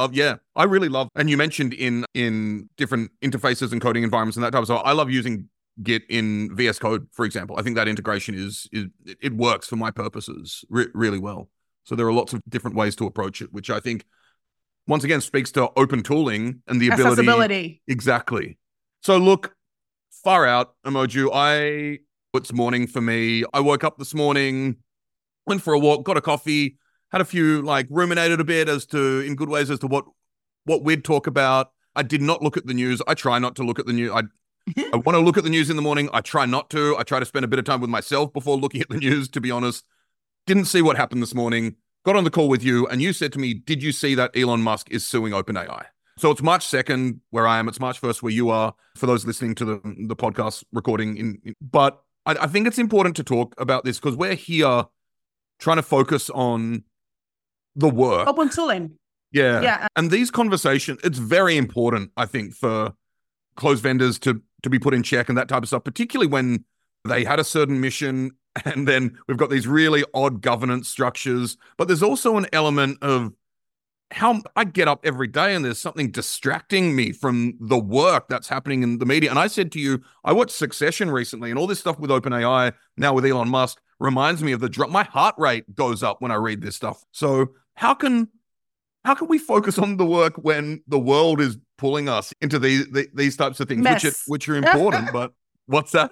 love, and you mentioned in different interfaces and coding environments and that type of stuff. I love using Git in VS Code, for example. I think that integration it works for my purposes really well. So there are lots of different ways to approach it, which I think once again speaks to open tooling and the ability. Accessibility. Exactly. So look, far out, Umoju. It's morning for me. I woke up this morning, went for a walk, got a coffee, had a few, ruminated a bit in good ways as to what we'd talk about. I did not look at the news. I try not to look at the news. I want to look at the news in the morning. I try not to. I try to spend a bit of time with myself before looking at the news, to be honest. Didn't see what happened this morning. Got on the call with you, and you said to me, did you see that Elon Musk is suing OpenAI? So it's March 2nd where I am. It's March 1st where you are, for those listening to the podcast recording. But I think it's important to talk about this because we're here trying to focus on the work. Open tooling. Yeah. And these conversations, it's very important, I think, for closed vendors to be put in check and that type of stuff, particularly when they had a certain mission and then we've got these really odd governance structures. But there's also an element of how I get up every day and there's something distracting me from the work that's happening in the media. And I said to you, I watched Succession recently, and all this stuff with OpenAI, now with Elon Musk, reminds me of the drop. My heart rate goes up when I read this stuff. So how can we focus on the work when the world is pulling us into these types of things, which are important? But what's that?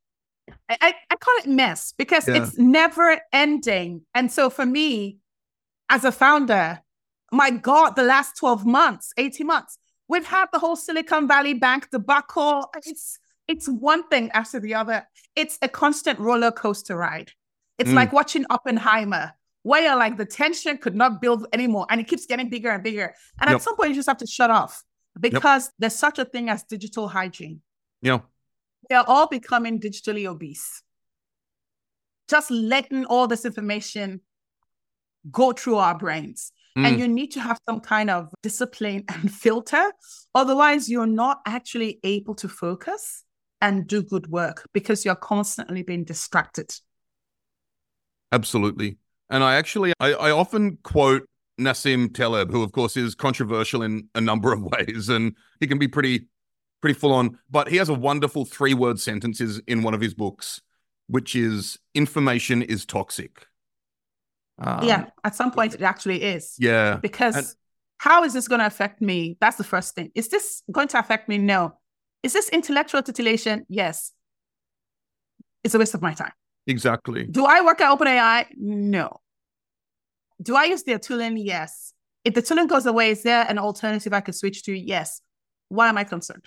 I call it mess because it's never ending. And so for me, as a founder, my God, the last 12 months, 18 months, we've had the whole Silicon Valley Bank debacle. It's one thing after the other. It's a constant roller coaster ride. It's like watching Oppenheimer, where you're like, the tension could not build anymore. And it keeps getting bigger and bigger. And at some point, you just have to shut off because there's such a thing as digital hygiene. Yeah. We are all becoming digitally obese. Just letting all this information go through our brains. And you need to have some kind of discipline and filter. Otherwise, you're not actually able to focus and do good work because you're constantly being distracted. Absolutely. And I often quote Nassim Taleb, who of course is controversial in a number of ways, and he can be pretty full on, but he has a wonderful 3-word sentences in one of his books, which is information is toxic. At some point it actually is. Yeah. Because how is this going to affect me? That's the first thing. Is this going to affect me? No. Is this intellectual titillation? Yes. It's a waste of my time. Exactly. Do I work at OpenAI? No. Do I use their tooling? Yes. If the tooling goes away, is there an alternative I could switch to? Yes. Why am I concerned?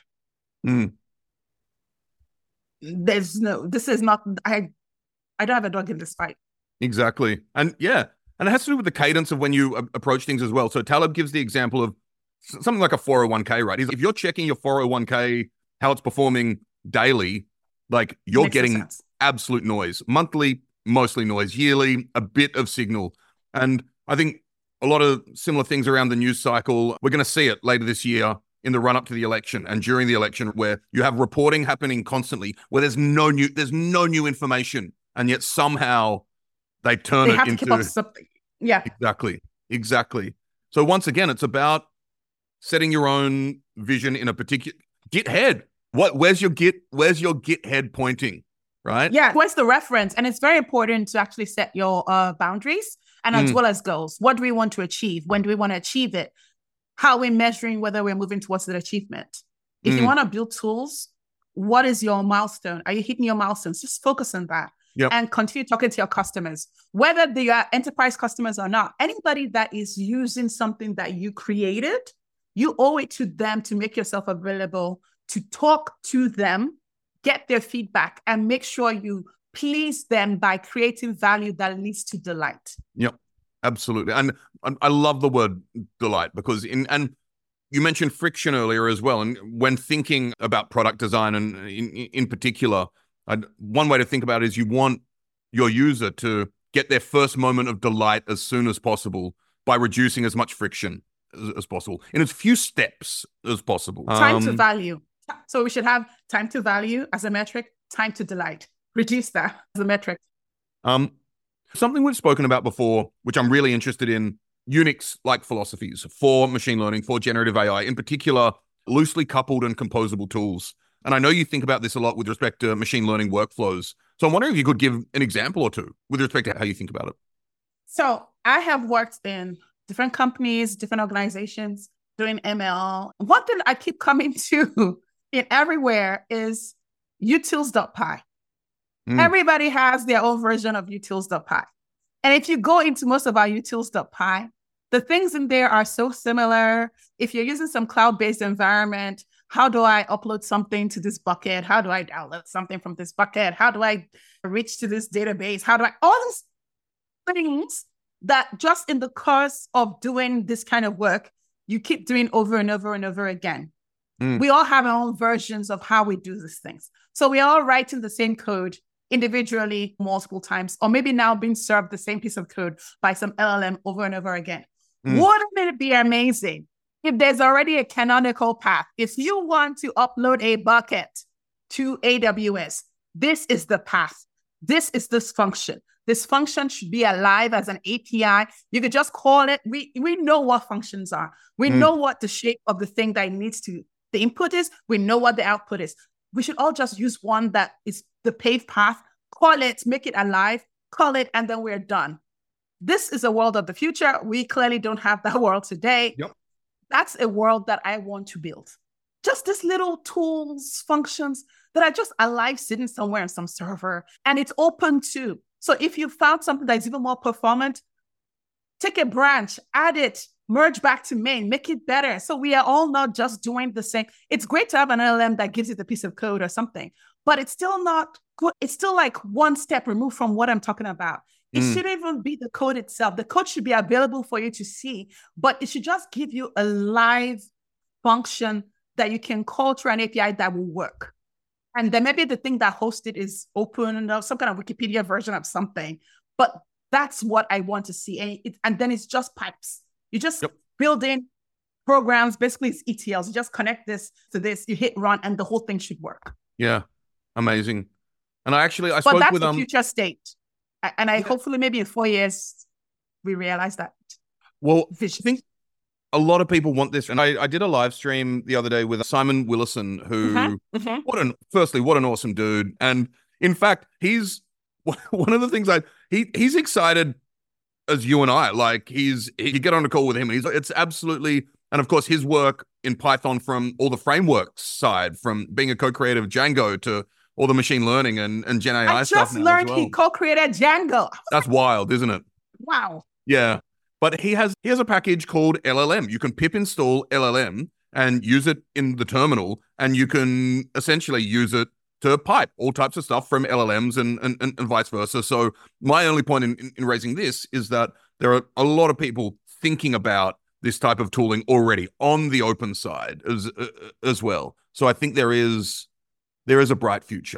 This is not, I don't have a dog in this fight. Exactly. And it has to do with the cadence of when you approach things as well. So Taleb gives the example of something like a 401k, right? If you're checking your 401k, how it's performing daily, Like you're Makes no getting sense. absolute noise, monthly, mostly noise, yearly, a bit of signal. And I think a lot of similar things around the news cycle. We're going to see it later this year in the run up to the election and during the election, where you have reporting happening constantly, where there's no new information, and yet somehow they turn They it have to keep up into something. Yeah. exactly. So once again, it's about setting your own vision in a particular git head. Where's your git head pointing, right? Yeah. Where's the reference? And it's very important to actually set your boundaries and as well as goals. What do we want to achieve? When do we want to achieve it? How are we measuring whether we're moving towards that achievement? If you want to build tools, what is your milestone? Are you hitting your milestones? Just focus on that. Yep. And continue talking to your customers, whether they are enterprise customers or not. Anybody that is using something that you created, you owe it to them to make yourself available, to talk to them, get their feedback, and make sure you please them by creating value that leads to delight. Yep, absolutely. And I love the word delight because and you mentioned friction earlier as well. And when thinking about product design and in particular, one way to think about it is you want your user to get their first moment of delight as soon as possible by reducing as much friction as possible in as few steps as possible. Time to value. So we should have time to value as a metric, time to delight. Reduce that as a metric. Something we've spoken about before, which I'm really interested in, Unix-like philosophies for machine learning, for generative AI, in particular, loosely coupled and composable tools. And I know you think about this a lot with respect to machine learning workflows. So I'm wondering if you could give an example or two with respect to how you think about it. So I have worked in different companies, different organizations doing ML. One thing I keep coming to in everywhere is utils.py. Everybody has their own version of utils.py. And if you go into most of our utils.py, the things in there are so similar. If you're using some cloud-based environment, how do I upload something to this bucket? How do I download something from this bucket? How do I reach to this database? All these things that just in the course of doing this kind of work, you keep doing over and over and over again. We all have our own versions of how we do these things. So we are all writing the same code individually multiple times, or maybe now being served the same piece of code by some LLM over and over again. Wouldn't it be amazing if there's already a canonical path? If you want to upload a bucket to AWS, this is the path. This is this function. This function should be alive as an API. You could just call it. We know what functions are. We know what the shape of the thing that it needs to, the input is. We know what the output is. We should all just use one that is the paved path, call it, make it alive, call it, and then we're done. This is a world of the future. We clearly don't have that world today. Yep. That's a world that I want to build. Just these little tools, functions that are just alive sitting somewhere on some server, and it's open too. So if you found something that's even more performant, take a branch, add it, merge back to main, make it better. So we are all not just doing the same. It's great to have an LLM that gives you the piece of code or something, but it's still not good. It's still like one step removed from what I'm talking about. It shouldn't even be the code itself. The code should be available for you to see, but it should just give you a live function that you can call through an API that will work. And then maybe the thing that hosts it is open or some kind of Wikipedia version of something, but that's what I want to see. And then it's just pipes. You just build in programs. Basically, it's ETLs. You just connect this to this, you hit run, and the whole thing should work. Yeah, amazing. And I spoke with But that's the future state. And hopefully maybe in 4 years, we realize that. Well, vision. I think a lot of people want this. And I did a live stream the other day with Simon Willison, who, what an awesome dude. And in fact, he's one of the things he's excited as you and I, like you get on a call with him and it's absolutely, and of course his work in Python from all the frameworks side, from being a co-creator of Django to all the machine learning and Gen AI stuff. I just learned he co-created Django. That's wild, isn't it? Wow. Yeah. But he has a package called LLM. You can pip install LLM and use it in the terminal, and you can essentially use it to pipe all types of stuff from LLMs and vice versa. So my only point in raising this is that there are a lot of people thinking about this type of tooling already on the open side as well. So I think there is a bright future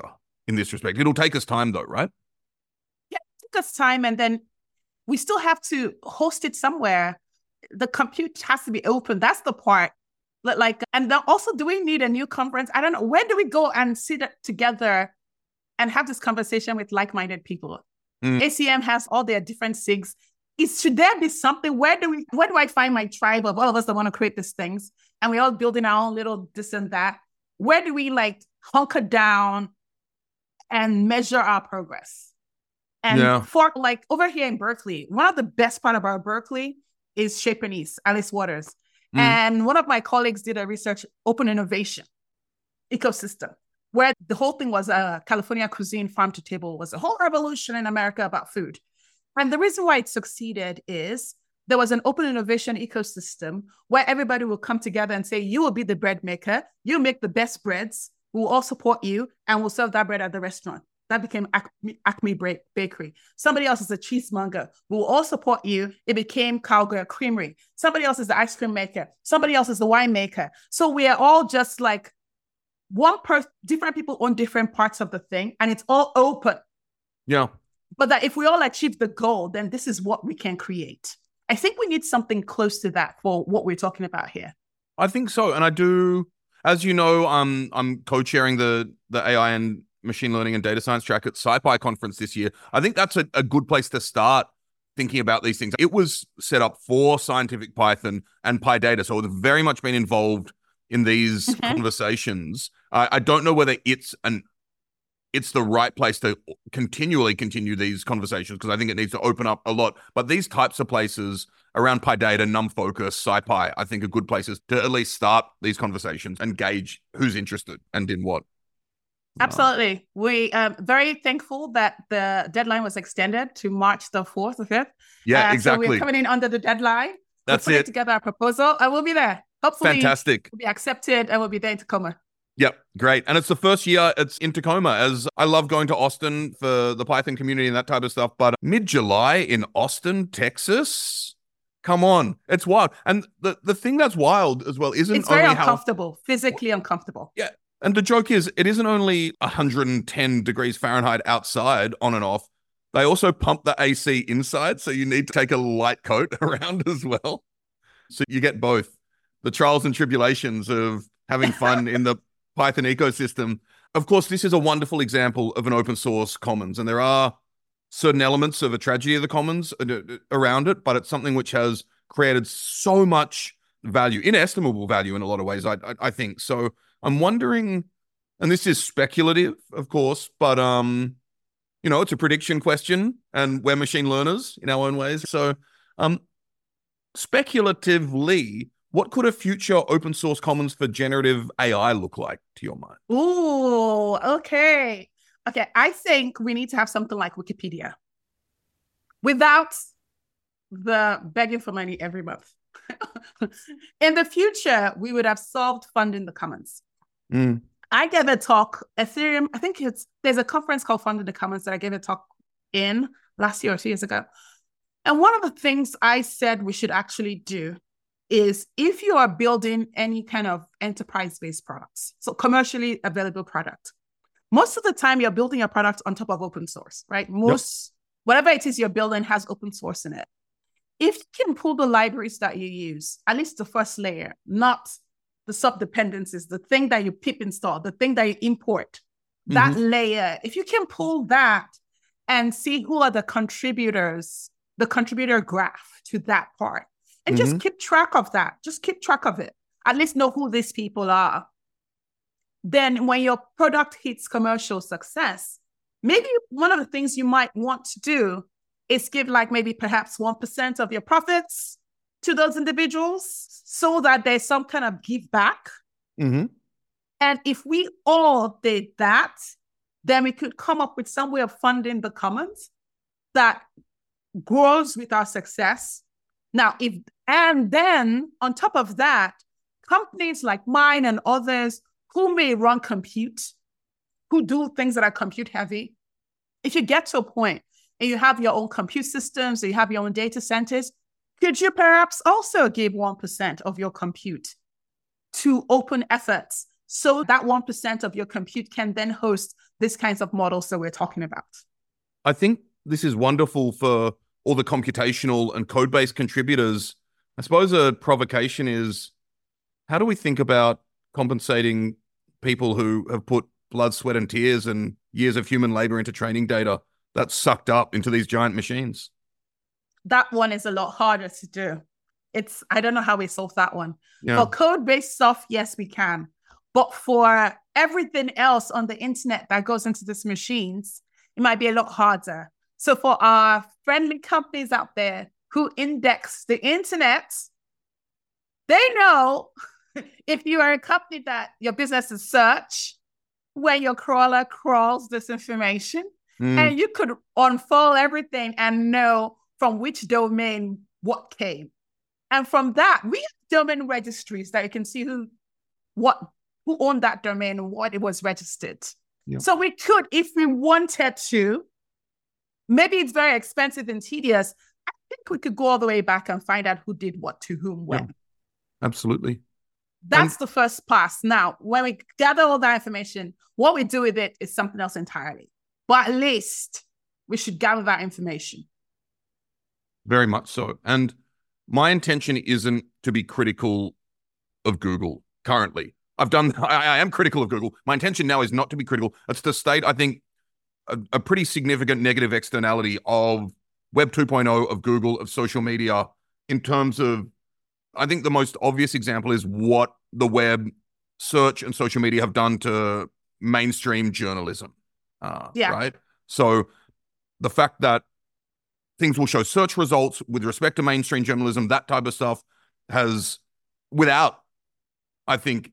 in this respect. It'll take us time though, right? Yeah, it took us time, and then we still have to host it somewhere. The compute has to be open. That's the part. Like, and then also, do we need a new conference? I don't know. Where do we go and sit together and have this conversation with like-minded people? ACM has all their different SIGs. Should there be something? Where do I find my tribe of all of us that want to create these things? And we're all building our own little this and that. Where do we like hunker down and measure our progress? And for like over here in Berkeley, one of the best part about Berkeley is Shapenese, Alice Waters. And one of my colleagues did a research, open innovation ecosystem, where the whole thing was a California cuisine farm to table, was a whole revolution in America about food. And the reason why it succeeded is there was an open innovation ecosystem where everybody will come together and say, you will be the bread maker, you make the best breads, we'll all support you, and we'll serve that bread at the restaurant. That became Acme Bakery. Somebody else is a cheesemonger. We'll all support you. It became Cowgirl Creamery. Somebody else is the ice cream maker. Somebody else is the wine maker. So we are all just like different people own different parts of the thing, and it's all open. Yeah. But that if we all achieve the goal, then this is what we can create. I think we need something close to that for what we're talking about here. I think so. And I do, as you know, I'm co-chairing the AI and machine learning and data science track at SciPy conference this year. I think that's a good place to start thinking about these things. It was set up for Scientific Python and PyData, so it's very much been involved in these conversations. I don't know whether it's the right place to continually continue these conversations, because I think it needs to open up a lot. But these types of places around PyData, NumFocus, SciPy, I think are good places to at least start these conversations and gauge who's interested and in what. Absolutely. We are very thankful that the deadline was extended to March the 4th or 5th. Yeah, exactly. So we're coming in under the deadline. That's it. Together a proposal. I will be there. Hopefully, fantastic. We'll be accepted and we'll be there in Tacoma. Yep, great. And it's the first year it's in Tacoma, as I love going to Austin for the Python community and that type of stuff. But mid-July in Austin, Texas, come on, it's wild. And the thing that's wild as well isn't it's very uncomfortable, physically uncomfortable. Yeah. And the joke is, it isn't only 110 degrees Fahrenheit outside on and off. They also pump the AC inside, so you need to take a light coat around as well. So you get both the trials and tribulations of having fun in the Python ecosystem. Of course, this is a wonderful example of an open source commons, and there are certain elements of a tragedy of the commons around it, but it's something which has created so much value, inestimable value in a lot of ways, I think. So I'm wondering, and this is speculative, of course, but it's a prediction question, and we're machine learners in our own ways. So speculatively, what could a future open source commons for generative AI look like to your mind? Ooh, okay. I think we need to have something like Wikipedia without the begging for money every month. In the future, we would have solved funding the commons. I gave a talk, Ethereum, I think there's a conference called Funding the Commons that I gave a talk in last year or 2 years ago. And one of the things I said we should actually do is, if you are building any kind of enterprise-based products, so commercially available product, most of the time you're building a product on top of open source, right? Whatever it is you're building has open source in it. If you can pull the libraries that you use, at least the first layer, not the sub-dependencies, the thing that you pip install, the thing that you import, that layer, if you can pull that and see who are the contributors, the contributor graph to that part, and just keep track of that. Just keep track of it. At least know who these people are. Then when your product hits commercial success, maybe one of the things you might want to do is give perhaps 1% of your profits to those individuals so that there's some kind of give back. And if we all did that, then we could come up with some way of funding the commons that grows with our success. Now, and then on top of that, companies like mine and others who may run compute, who do things that are compute heavy, if you get to a point and you have your own compute systems, or you have your own data centers, could you perhaps also give 1% of your compute to open efforts So that 1% of your compute can then host these kinds of models that we're talking about. I think this is wonderful for all the computational and code-based contributors. I suppose a provocation is, how do we think about compensating people who have put blood, sweat, and tears and years of human labor into training data that's sucked up into these giant machines? That one is a lot harder to do. I don't know how we solve that one. Yeah. For code-based stuff, yes, we can. But for everything else on the internet that goes into these machines, it might be a lot harder. So for our friendly companies out there who index the internet, they know if you are a company that your business is search, when your crawler crawls this information, and you could unfold everything and know from which domain what came. And from that, we have domain registries that you can see who owned that domain and what it was registered. Yeah. So we could, if we wanted to, maybe it's very expensive and tedious, I think we could go all the way back and find out who did what to whom when. Yeah, absolutely. That's the first pass. Now, when we gather all that information, what we do with it is something else entirely. But at least we should gather that information. Very much so. And my intention isn't to be critical of Google currently. I am critical of Google. My intention now is not to be critical. It's to state, I think, a pretty significant negative externality of Web 2.0, of Google, of social media, in terms of, I think the most obvious example is what the web, search, and social media have done to mainstream journalism. Right? So the fact that things will show search results with respect to mainstream journalism, that type of stuff has, without, I think,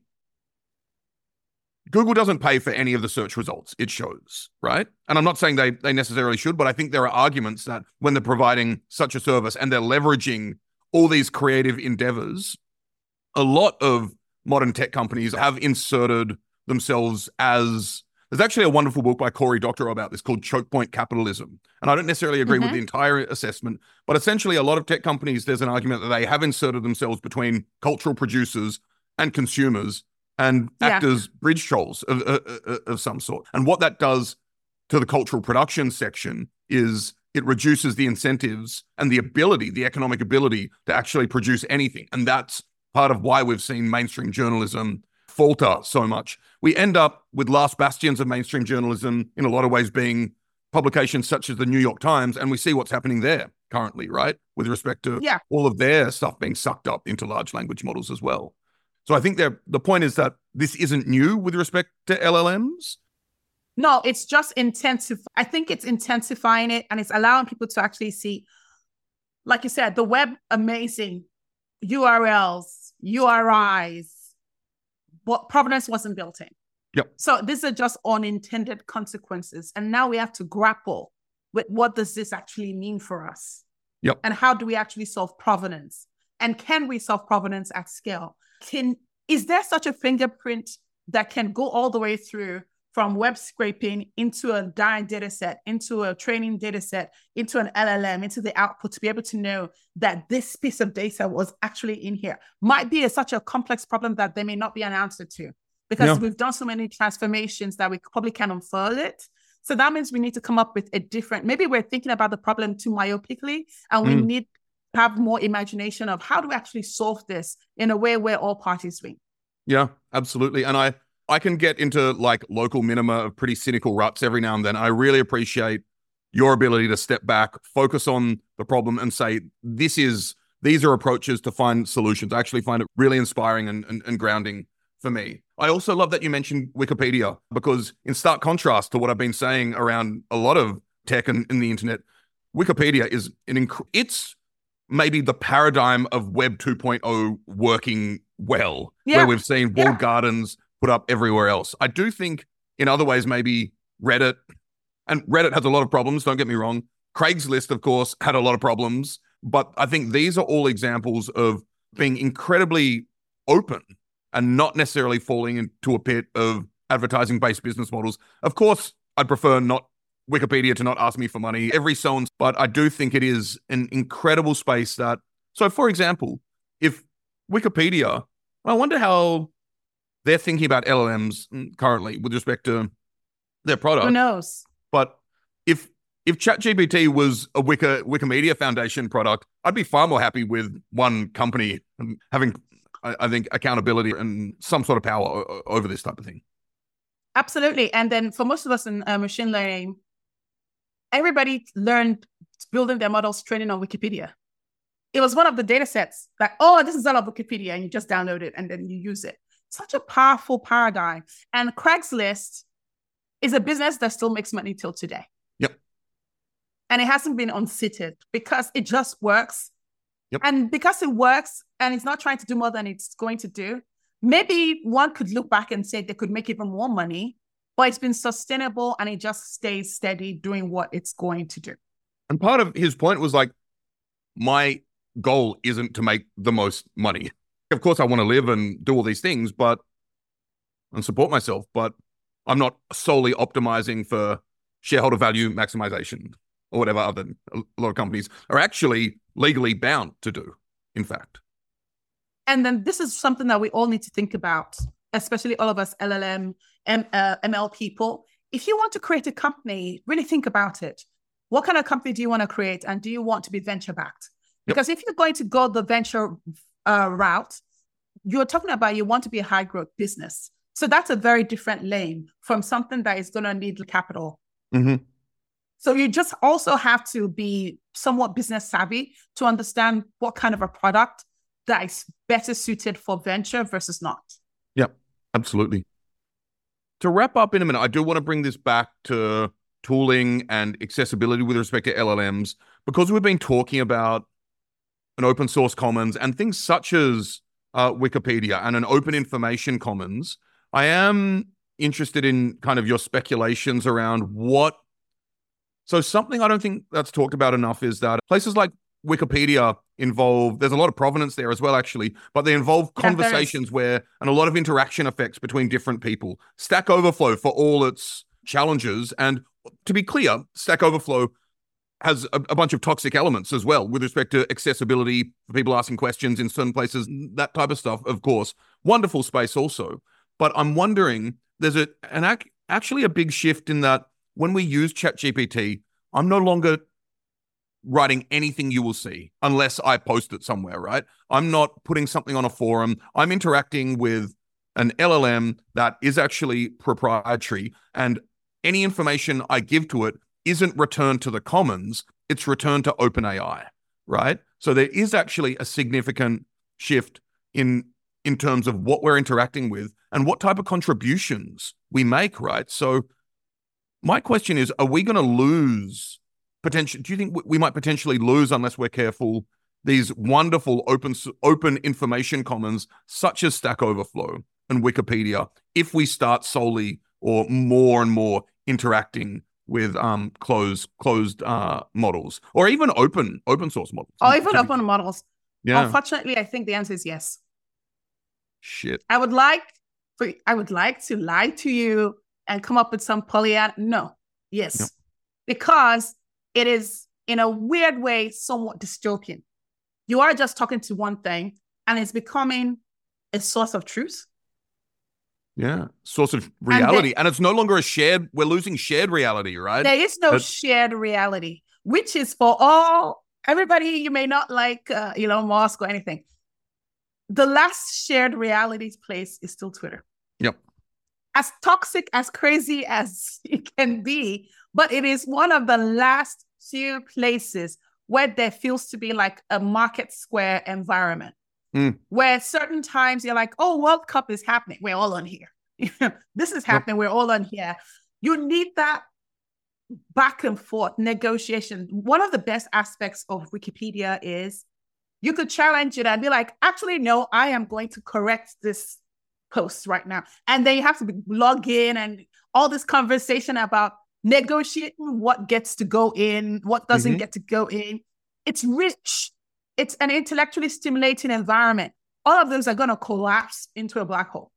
Google doesn't pay for any of the search results it shows, right? And I'm not saying they necessarily should, but I think there are arguments that when they're providing such a service and they're leveraging all these creative endeavors, a lot of modern tech companies have inserted themselves as... There's actually a wonderful book by Cory Doctorow about this called Choke Point Capitalism. And I don't necessarily agree with the entire assessment, but essentially a lot of tech companies, there's an argument that they have inserted themselves between cultural producers and consumers and act as bridge trolls of some sort. And what that does to the cultural production section is it reduces the incentives and the ability, the economic ability to actually produce anything. And that's part of why we've seen mainstream journalism falter so much. We end up with last bastions of mainstream journalism in a lot of ways being publications such as the New York Times, and we see what's happening there currently, right? With respect to all of their stuff being sucked up into large language models as well. So I think the point is that this isn't new with respect to LLMs. No, it's just I think it's intensifying it, and it's allowing people to actually see, like you said, the web, amazing URLs, URIs, what provenance wasn't built in. Yep. So these are just unintended consequences. And now we have to grapple with what does this actually mean for us? Yep. And how do we actually solve provenance? And can we solve provenance at scale? Is there such a fingerprint that can go all the way through from web scraping into a dying data set, into a training data set, into an LLM, into the output, to be able to know that this piece of data was actually in here? Might be such a complex problem that there may not be an answer to, because we've done so many transformations that we probably can unfold it. So that means we need to come up with maybe we're thinking about the problem too myopically, and we need to have more imagination of how do we actually solve this in a way where all parties win. Yeah, absolutely. And I can get into like local minima of pretty cynical ruts every now and then. I really appreciate your ability to step back, focus on the problem and say, these are approaches to find solutions. I actually find it really inspiring and grounding for me. I also love that you mentioned Wikipedia, because in stark contrast to what I've been saying around a lot of tech and the internet, Wikipedia is it's maybe the paradigm of Web 2.0 working well, where we've seen walled gardens put up everywhere else. I do think in other ways, maybe Reddit has a lot of problems, don't get me wrong. Craigslist, of course, had a lot of problems, but I think these are all examples of being incredibly open and not necessarily falling into a pit of advertising-based business models. Of course, I'd prefer not Wikipedia to not ask me for money every so on, but I do think it is an incredible space that, so for example, if Wikipedia, I wonder how they're thinking about LLMs currently with respect to their product. Who knows? But if ChatGPT was a Wikimedia Foundation product, I'd be far more happy with one company having, I think, accountability and some sort of power over this type of thing. Absolutely. And then for most of us in machine learning, everybody learned building their models training on Wikipedia. It was one of the data sets that, oh, this is all of Wikipedia, and you just download it and then you use it. Such a powerful paradigm. And Craigslist is a business that still makes money till today. Yep. And it hasn't been unseated because it just works. Yep. And because it works and it's not trying to do more than it's going to do, maybe one could look back and say they could make even more money, but it's been sustainable and it just stays steady doing what it's going to do. And part of his point was like, my goal isn't to make the most money. Of course, I want to live and do all these things, and support myself, but I'm not solely optimizing for shareholder value maximization or whatever other a lot of companies are actually legally bound to do, in fact. And then this is something that we all need to think about, especially all of us LLM, ML people. If you want to create a company, really think about it. What kind of company do you want to create? And do you want to be venture-backed? Because if you're going to go the venture route, you're talking about you want to be a high-growth business. So that's a very different lane from something that is going to need capital. Mm-hmm. So you just also have to be somewhat business savvy to understand what kind of a product that is better suited for venture versus not. Yeah, absolutely. To wrap up in a minute, I do want to bring this back to tooling and accessibility with respect to LLMs, because we've been talking about an open source commons and things such as Wikipedia and an open information commons. I am interested in kind of your speculations around what. So something I don't think that's talked about enough is that places like Wikipedia involve, there's a lot of provenance there as well, actually, but they involve conversations and a lot of interaction effects between different people. Stack Overflow, for all its challenges, and to be clear, Stack Overflow has a bunch of toxic elements as well with respect to accessibility for people asking questions in certain places, that type of stuff, of course. Wonderful space also. But I'm wondering, there's actually a big shift in that when we use ChatGPT, I'm no longer writing anything you will see unless I post it somewhere, right? I'm not putting something on a forum. I'm interacting with an LLM that is actually proprietary, and any information I give to it isn't returned to the commons, it's returned to OpenAI, right? So there is actually a significant shift in terms of what we're interacting with and what type of contributions we make, right? So my question is, are we going to lose potential? Do you think we might potentially lose, unless we're careful, these wonderful open information commons such as Stack Overflow and Wikipedia if we start solely or more and more interacting with closed models, or even open source models, or even open models? Yeah. Unfortunately, I think the answer is yes. Shit. I would like to lie to you and come up with some Pollyanna. No. Yes. Yep. Because it is, in a weird way, somewhat dystopian. You are just talking to one thing, and it's becoming a source of truth. Yeah, source of reality. And it's no longer we're losing shared reality, right? There is no shared reality, which is for everybody. You may not like Elon Musk or anything. The last shared reality place is still Twitter. Yep. As toxic, as crazy as it can be, but it is one of the last few places where there feels to be like a market square environment. Where certain times you're like, oh, World Cup is happening. We're all on here. This is happening. We're all on here. You need that back and forth negotiation. One of the best aspects of Wikipedia is you could challenge it and be like, actually, no, I am going to correct this post right now. And then you have to log in and all this conversation about negotiating what gets to go in, what doesn't get to go in. It's rich. It's an intellectually stimulating environment. All of those are going to collapse into a black hole.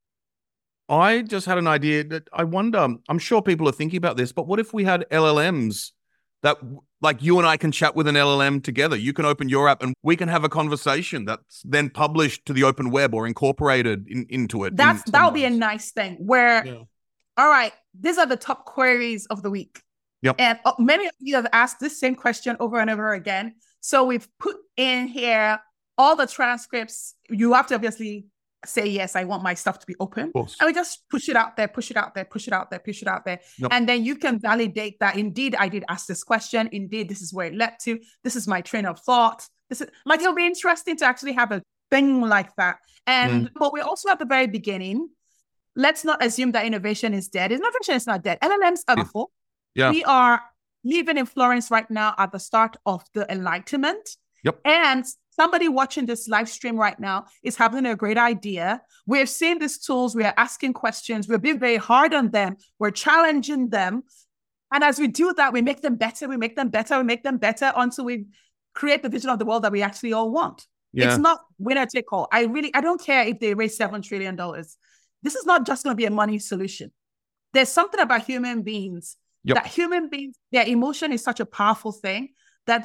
I just had an idea that I wonder, I'm sure people are thinking about this, but what if we had LLMs that like you and I can chat with an LLM together. You can open your app and we can have a conversation that's then published to the open web or incorporated into it. That would be a nice thing where, all right, these are the top queries of the week. Yep. And many of you have asked this same question over and over again. So we've put in here all the transcripts. You have to obviously say, yes, I want my stuff to be open. And we just push it out there, push it out there, push it out there, push it out there. Yep. And then you can validate that, indeed, I did ask this question. Indeed, this is where it led to. This is my train of thought. This is like, it'll be interesting to actually have a thing like that. And but we're also at the very beginning. Let's not assume that innovation is dead. Innovation is not dead. LLMs are awful. Yeah. We are living in Florence right now at the start of the Enlightenment. Yep. And somebody watching this live stream right now is having a great idea. We're seeing these tools. We are asking questions. We're being very hard on them. We're challenging them. And as we do that, we make them better. We make them better. We make them better until we create the vision of the world that we actually all want. Yeah. It's not winner take all. I don't care if they raise $7 trillion. This is not just going to be a money solution. There's something about human beings. Yep. That human beings, their emotion is such a powerful thing that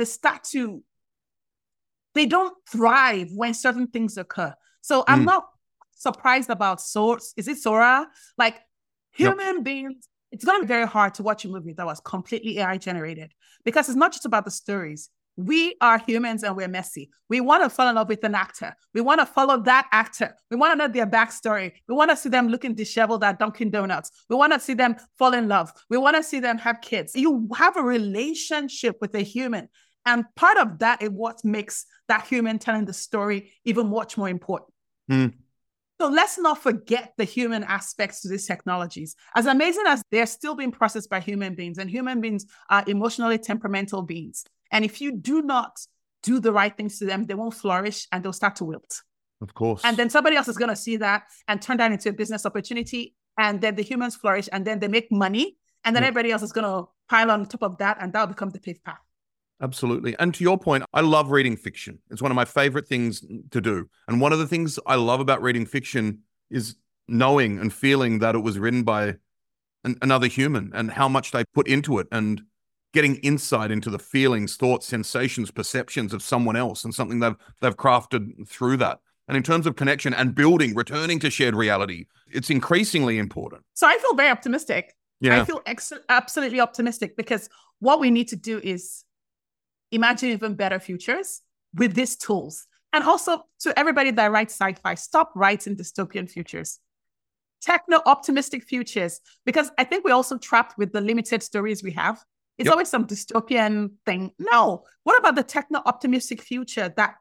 they don't thrive when certain things occur. So I'm not surprised about is it Sora? Like human beings, it's going to be very hard to watch a movie that was completely AI generated because it's not just about the stories. We are humans and we're messy. We want to fall in love with an actor. We want to follow that actor. We want to know their backstory. We want to see them looking disheveled at Dunkin' Donuts. We want to see them fall in love. We want to see them have kids. You have a relationship with a human. And part of that is what makes that human telling the story even much more important. So let's not forget the human aspects to these technologies. As amazing as they're still being processed by human beings, and human beings are emotionally temperamental beings. And if you do not do the right things to them, they won't flourish and they'll start to wilt. Of course. And then somebody else is going to see that and turn that into a business opportunity. And then the humans flourish and then they make money. And then everybody else is going to pile on top of that. And that'll become the paved path. Absolutely. And to your point, I love reading fiction. It's one of my favorite things to do. And one of the things I love about reading fiction is knowing and feeling that it was written by another human and how much they put into it and getting insight into the feelings, thoughts, sensations, perceptions of someone else and something they've crafted through that. And in terms of connection and building, returning to shared reality, it's increasingly important. So I feel very optimistic. Yeah. I feel absolutely optimistic because what we need to do is imagine even better futures with these tools. And also to everybody that writes sci-fi, stop writing dystopian futures. Techno-optimistic futures, because I think we're also trapped with the limited stories we have. It's always some dystopian thing. No. What about the techno-optimistic future that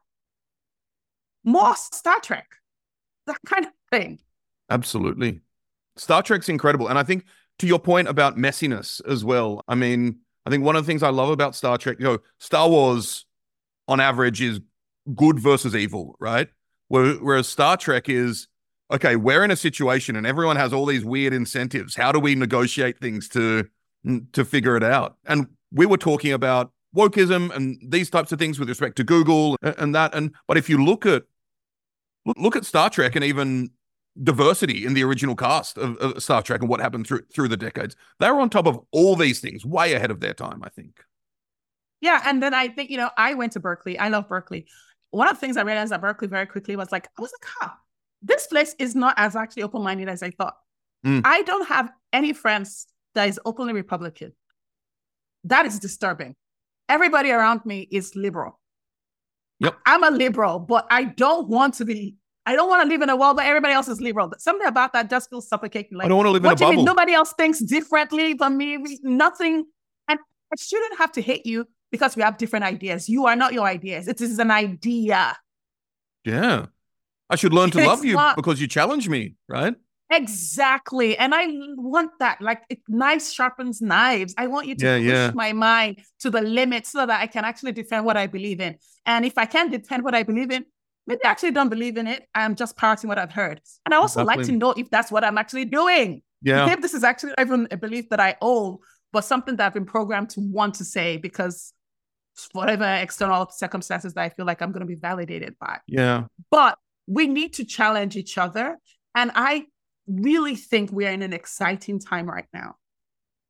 more Star Trek, that kind of thing? Absolutely. Star Trek's incredible. And I think to your point about messiness as well, I mean, I think one of the things I love about Star Trek, Star Wars on average is good versus evil, right? Whereas Star Trek is, okay, we're in a situation and everyone has all these weird incentives. How do we negotiate things to figure it out? And we were talking about wokeism and these types of things with respect to Google and that. But if you look at Star Trek and even diversity in the original cast of Star Trek and what happened through the decades, they were on top of all these things, way ahead of their time, I think. Yeah, and then I think, I went to Berkeley. I love Berkeley. One of the things I realized at Berkeley very quickly was this place is not as actually open-minded as I thought. I don't have any friends that is openly Republican. That is disturbing. Everybody around me is liberal. Yep. I'm a liberal, but I don't want to live in a world where everybody else is liberal. Something about that just feels suffocating. Like, I don't want to live in a bubble. Nobody else thinks differently from me. Nothing. And I shouldn't have to hate you because we have different ideas. You are not your ideas. It is an idea. Yeah. I should learn to love you because you challenge me, right? Exactly. And I want that. Like, knives sharpens knives. I want you to push my mind to the limit so that I can actually defend what I believe in. And if I can't defend what I believe in, maybe I actually don't believe in it. I'm just parroting what I've heard. And I also like to know if that's what I'm actually doing. Yeah. If this is actually even a belief that I own, but something that I've been programmed to want to say because whatever external circumstances that I feel like I'm going to be validated by. Yeah. But we need to challenge each other. And I really think we are in an exciting time right now.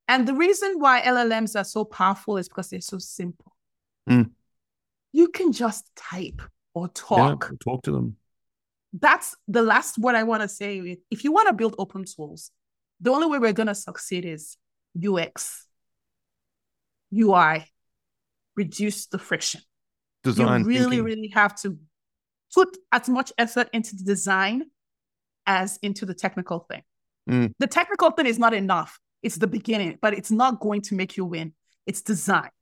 And the reason why LLMs are so powerful is because they're so simple. Mm. You can just type or talk. Yeah, talk to them. That's the last word I want to say. If you want to build open tools, the only way we're going to succeed is UX, UI, reduce the friction. Design you really, thinking. really have to put as much effort into the design as into the technical thing. Mm. The technical thing is not enough. It's the beginning, but it's not going to make you win. It's design.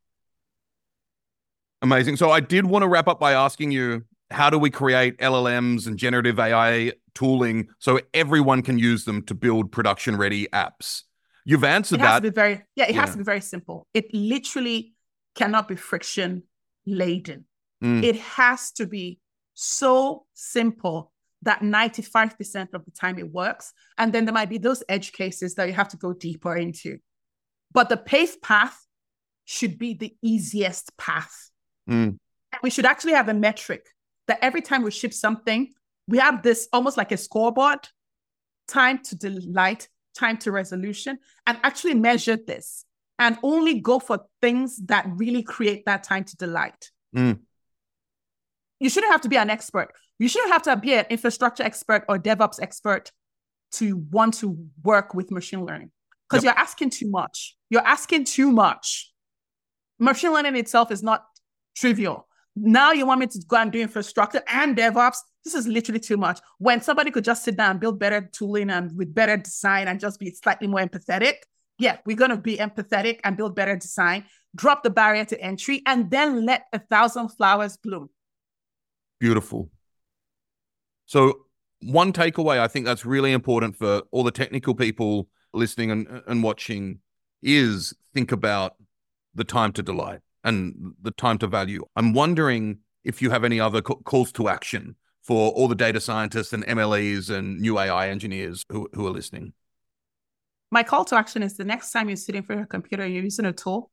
Amazing. So I did want to wrap up by asking you, how do we create LLMs and generative AI tooling so everyone can use them to build production-ready apps? You've answered that. It has to be very simple. It literally cannot be friction laden. It has to be so simple that 95% of the time it works. And then there might be those edge cases that you have to go deeper into. But the paved path should be the easiest path. We should actually have a metric that every time we ship something, we have this almost like a scoreboard, time to delight, time to resolution, and actually measure this and only go for things that really create that time to delight. You shouldn't have to be an expert. You shouldn't have to be an infrastructure expert or DevOps expert to want to work with machine learning because you're asking too much. You're asking too much. Machine learning itself is not trivial. Now you want me to go and do infrastructure and DevOps? This is literally too much. When somebody could just sit down and build better tooling and with better design and just be slightly more empathetic. Yeah, we're going to be empathetic and build better design, drop the barrier to entry, and then let 1,000 flowers bloom. Beautiful. So one takeaway I think that's really important for all the technical people listening and watching is think about the time to delight and the time to value. I'm wondering if you have any other calls to action for all the data scientists and MLEs and new AI engineers who are listening. My call to action is the next time you're sitting for your computer and you're using a tool,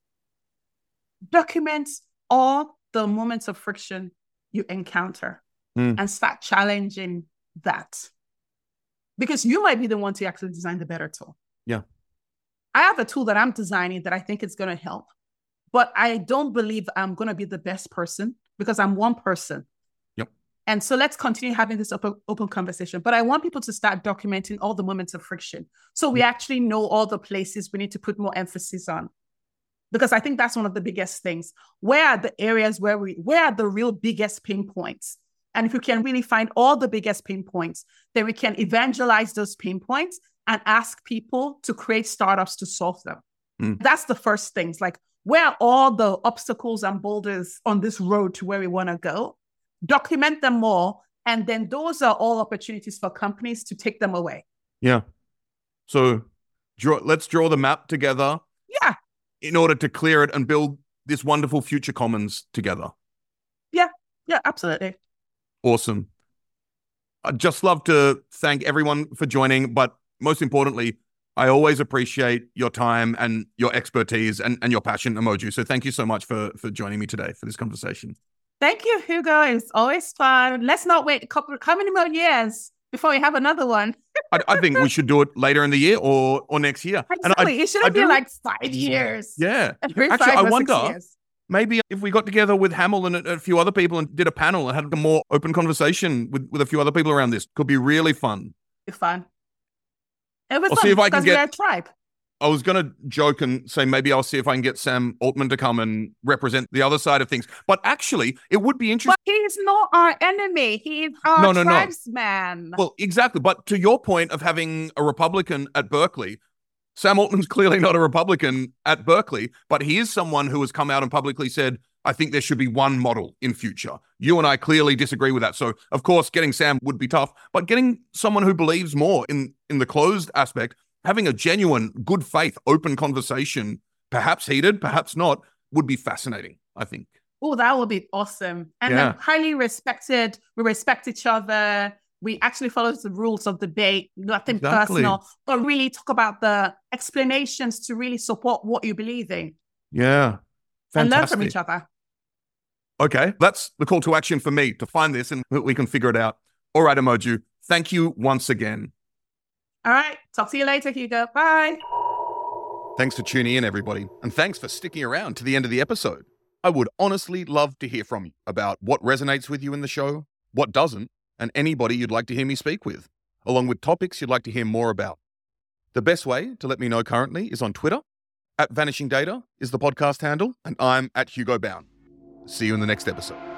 document all the moments of friction you encounter and start challenging that. Because you might be the one to actually design the better tool. Yeah. I have a tool that I'm designing that I think is going to help, but I don't believe I'm going to be the best person because I'm one person. Yep. And so let's continue having this open conversation. But I want people to start documenting all the moments of friction. So we actually know all the places we need to put more emphasis on. Because I think that's one of the biggest things. Where are the areas where are the real biggest pain points? And if we can really find all the biggest pain points, then we can evangelize those pain points and ask people to create startups to solve them. That's the first things. Like, where are all the obstacles and boulders on this road to where we want to go? Document them all. And then those are all opportunities for companies to take them away. Yeah. So let's draw the map together. Yeah. In order to clear it and build this wonderful future commons together. Yeah, absolutely. Awesome. I'd just love to thank everyone for joining, but most importantly, I always appreciate your time and your expertise and your passion, Umoju. So thank you so much for joining me today for this conversation. Thank you, Hugo. It's always fun. Let's not wait how many more years before we have another one? I think we should do it later in the year or next year. Exactly. And it shouldn't be like 5 years. Yeah. Every Actually, 5 I or wonder, 6 years. Maybe if we got together with Hamel and a few other people and did a panel and had a more open conversation with a few other people around this, could be really fun. It's fun. It was I'll fun see if I can because we're a tribe. I was going to joke and say maybe I'll see if I can get Sam Altman to come and represent the other side of things. But actually, it would be interesting. But he's not our enemy. He's our tribesman. Well, exactly. But to your point of having a Republican at Berkeley, Sam Altman's clearly not a Republican at Berkeley, but he is someone who has come out and publicly said, I think there should be one model in future. You and I clearly disagree with that. So, of course, getting Sam would be tough, but getting someone who believes more in the closed aspect, having a genuine, good faith, open conversation, perhaps heated, perhaps not, would be fascinating, I think. Oh, that would be awesome. And then highly respected. We respect each other. We actually follow the rules of debate, nothing personal, but really talk about the explanations to really support what you believe in. Yeah. Fantastic. And learn from each other. Okay. That's the call to action for me, to find this and we can figure it out. All right, Umoju. Thank you once again. All right. Talk to you later, Hugo. Bye. Thanks for tuning in, everybody, and thanks for sticking around to the end of the episode. I would honestly love to hear from you about what resonates with you in the show, what doesn't, and anybody you'd like to hear me speak with, along with topics you'd like to hear more about. The best way to let me know currently is on Twitter. @VanishingData is the podcast handle, and I'm @HugoBound. See you in the next episode.